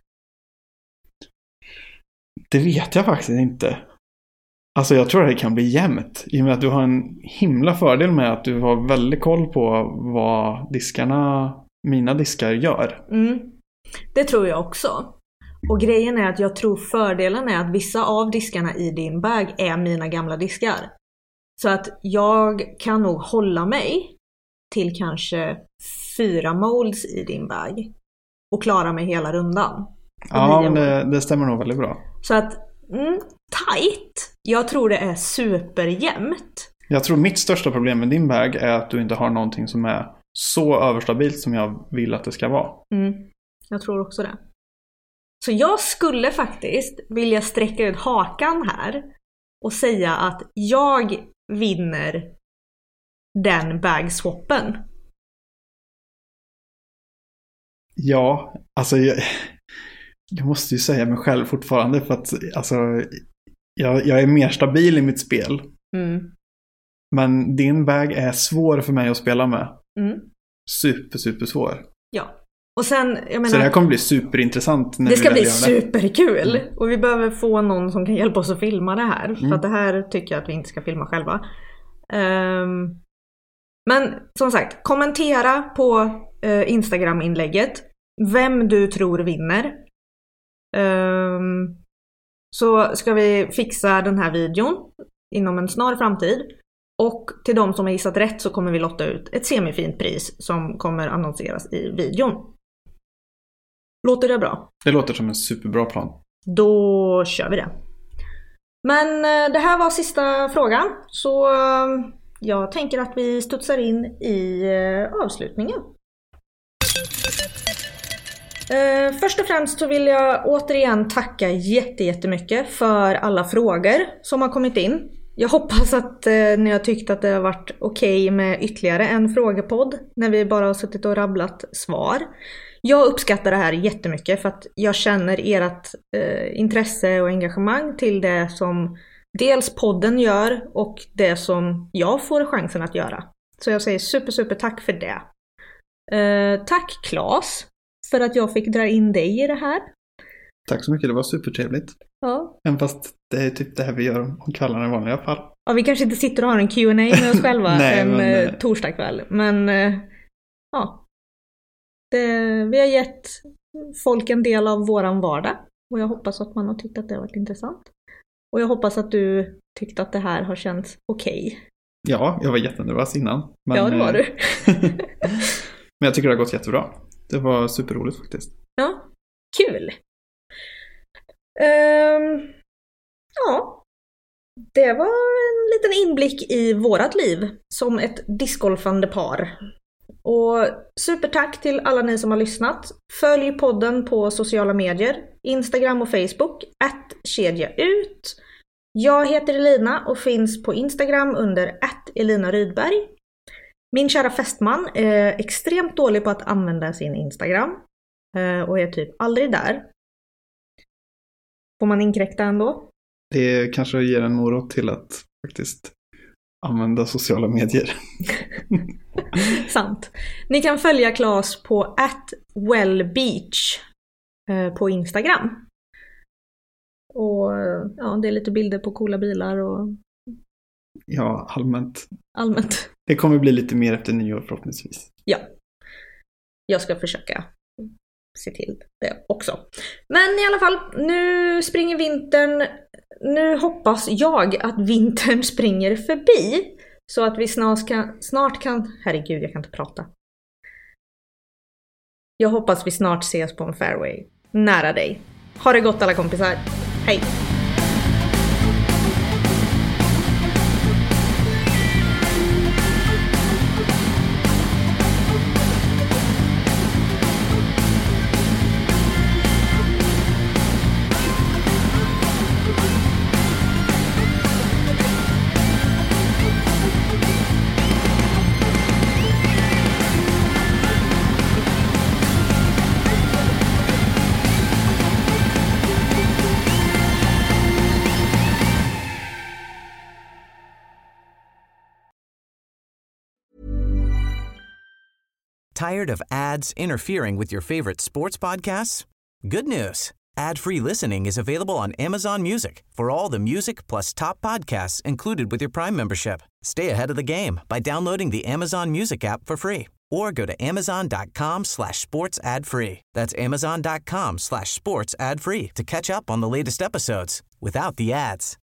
Det vet jag faktiskt inte. Alltså jag tror att det kan bli jämnt. I och med att du har en himla fördel med att du har väldigt koll på vad mina diskar gör. Det tror jag också. Och grejen är att jag tror fördelen är att vissa av diskarna i din bag är mina gamla diskar. Så att jag kan nog hålla mig till kanske 4 molds i din bag och klara mig hela rundan. Ja, det stämmer nog väldigt bra. Så att tight. Jag tror det är superjämnt. Jag tror mitt största problem med din bag är att du inte har någonting som är så överstabilt som jag vill att det ska vara. Jag tror också det. Så jag skulle faktiskt vilja sträcka ut hakan här och säga att jag vinner den bagswappen. Ja, alltså jag måste ju säga mig själv fortfarande för att alltså, jag är mer stabil i mitt spel. Men din bag är svår för mig att spela med. Super svår. Ja. Och sen, jag menar, så det här kommer bli superintressant när det ska vi bli superkul. Och vi behöver få någon som kan hjälpa oss att filma det här. För att det här tycker jag att vi inte ska filma själva. Men som sagt, kommentera på Instagram-inlägget vem du tror vinner. Så ska vi fixa den här videon inom en snar framtid. Och till de som har gissat rätt så kommer vi lotta ut ett semifint pris som kommer annonseras i videon. Låter det bra? Det låter som en superbra plan. Då kör vi det. Men det här var sista frågan. Så jag tänker att vi studsar in i avslutningen. Först och främst så vill jag återigen tacka jättemycket för alla frågor som har kommit in. Jag hoppas att ni har tyckt att det har varit okej med ytterligare en frågepodd när vi bara har suttit och rabblat svar. Jag uppskattar det här jättemycket för att jag känner ert intresse och engagemang till det som dels podden gör och det som jag får chansen att göra. Så jag säger super tack för det. Tack Claes för att jag fick dra in dig i det här. Tack så mycket, det var supertrevligt. Ja. Även fast det är typ det här vi gör om kvällarna i vanliga fall. Ja, vi kanske inte sitter och har en Q&A med oss själva en torsdagkväll. Men ja, vi har gett folk en del av våran vardag. Och jag hoppas att man har tyckt att det har varit intressant. Och jag hoppas att du tyckte att det här har känts okej. Ja, jag var jättenervös innan. Men, ja, det var du. men jag tycker det har gått jättebra. Det var superroligt faktiskt. Ja, kul. Ja, det var en liten inblick i vårat liv som ett discgolfande par. Och supertack till alla ni som har lyssnat. Följ podden på sociala medier, Instagram och Facebook @kedjaut. Jag heter Elina och finns på Instagram under @ElinaRydberg. Min kära fästman är extremt dålig på att använda sin Instagram och är typ aldrig där. Får man inkräkta ändå? Det kanske ger en morot till att faktiskt använda sociala medier. Sant. Ni kan följa Claes på @wellbeach på Instagram. Och ja, det är lite bilder på coola bilar och... Ja, allmänt. Allmänt. Det kommer bli lite mer efter nyår förhoppningsvis. Ja. Jag ska försöka se till det också. Men i alla fall, nu springer vintern. Nu hoppas jag att vintern springer förbi. Så att vi snart kan... Herregud, jag kan inte prata. Jag hoppas vi snart ses på en fairway. Nära dig. Ha det gott alla kompisar. Hej! Tired of ads interfering with your favorite sports podcasts? Good news. Ad-free listening is available on Amazon Music for all the music plus top podcasts included with your Prime membership. Stay ahead of the game by downloading the Amazon Music app for free or go to amazon.com/sports ad free. That's amazon.com/sports ad free to catch up on the latest episodes without the ads.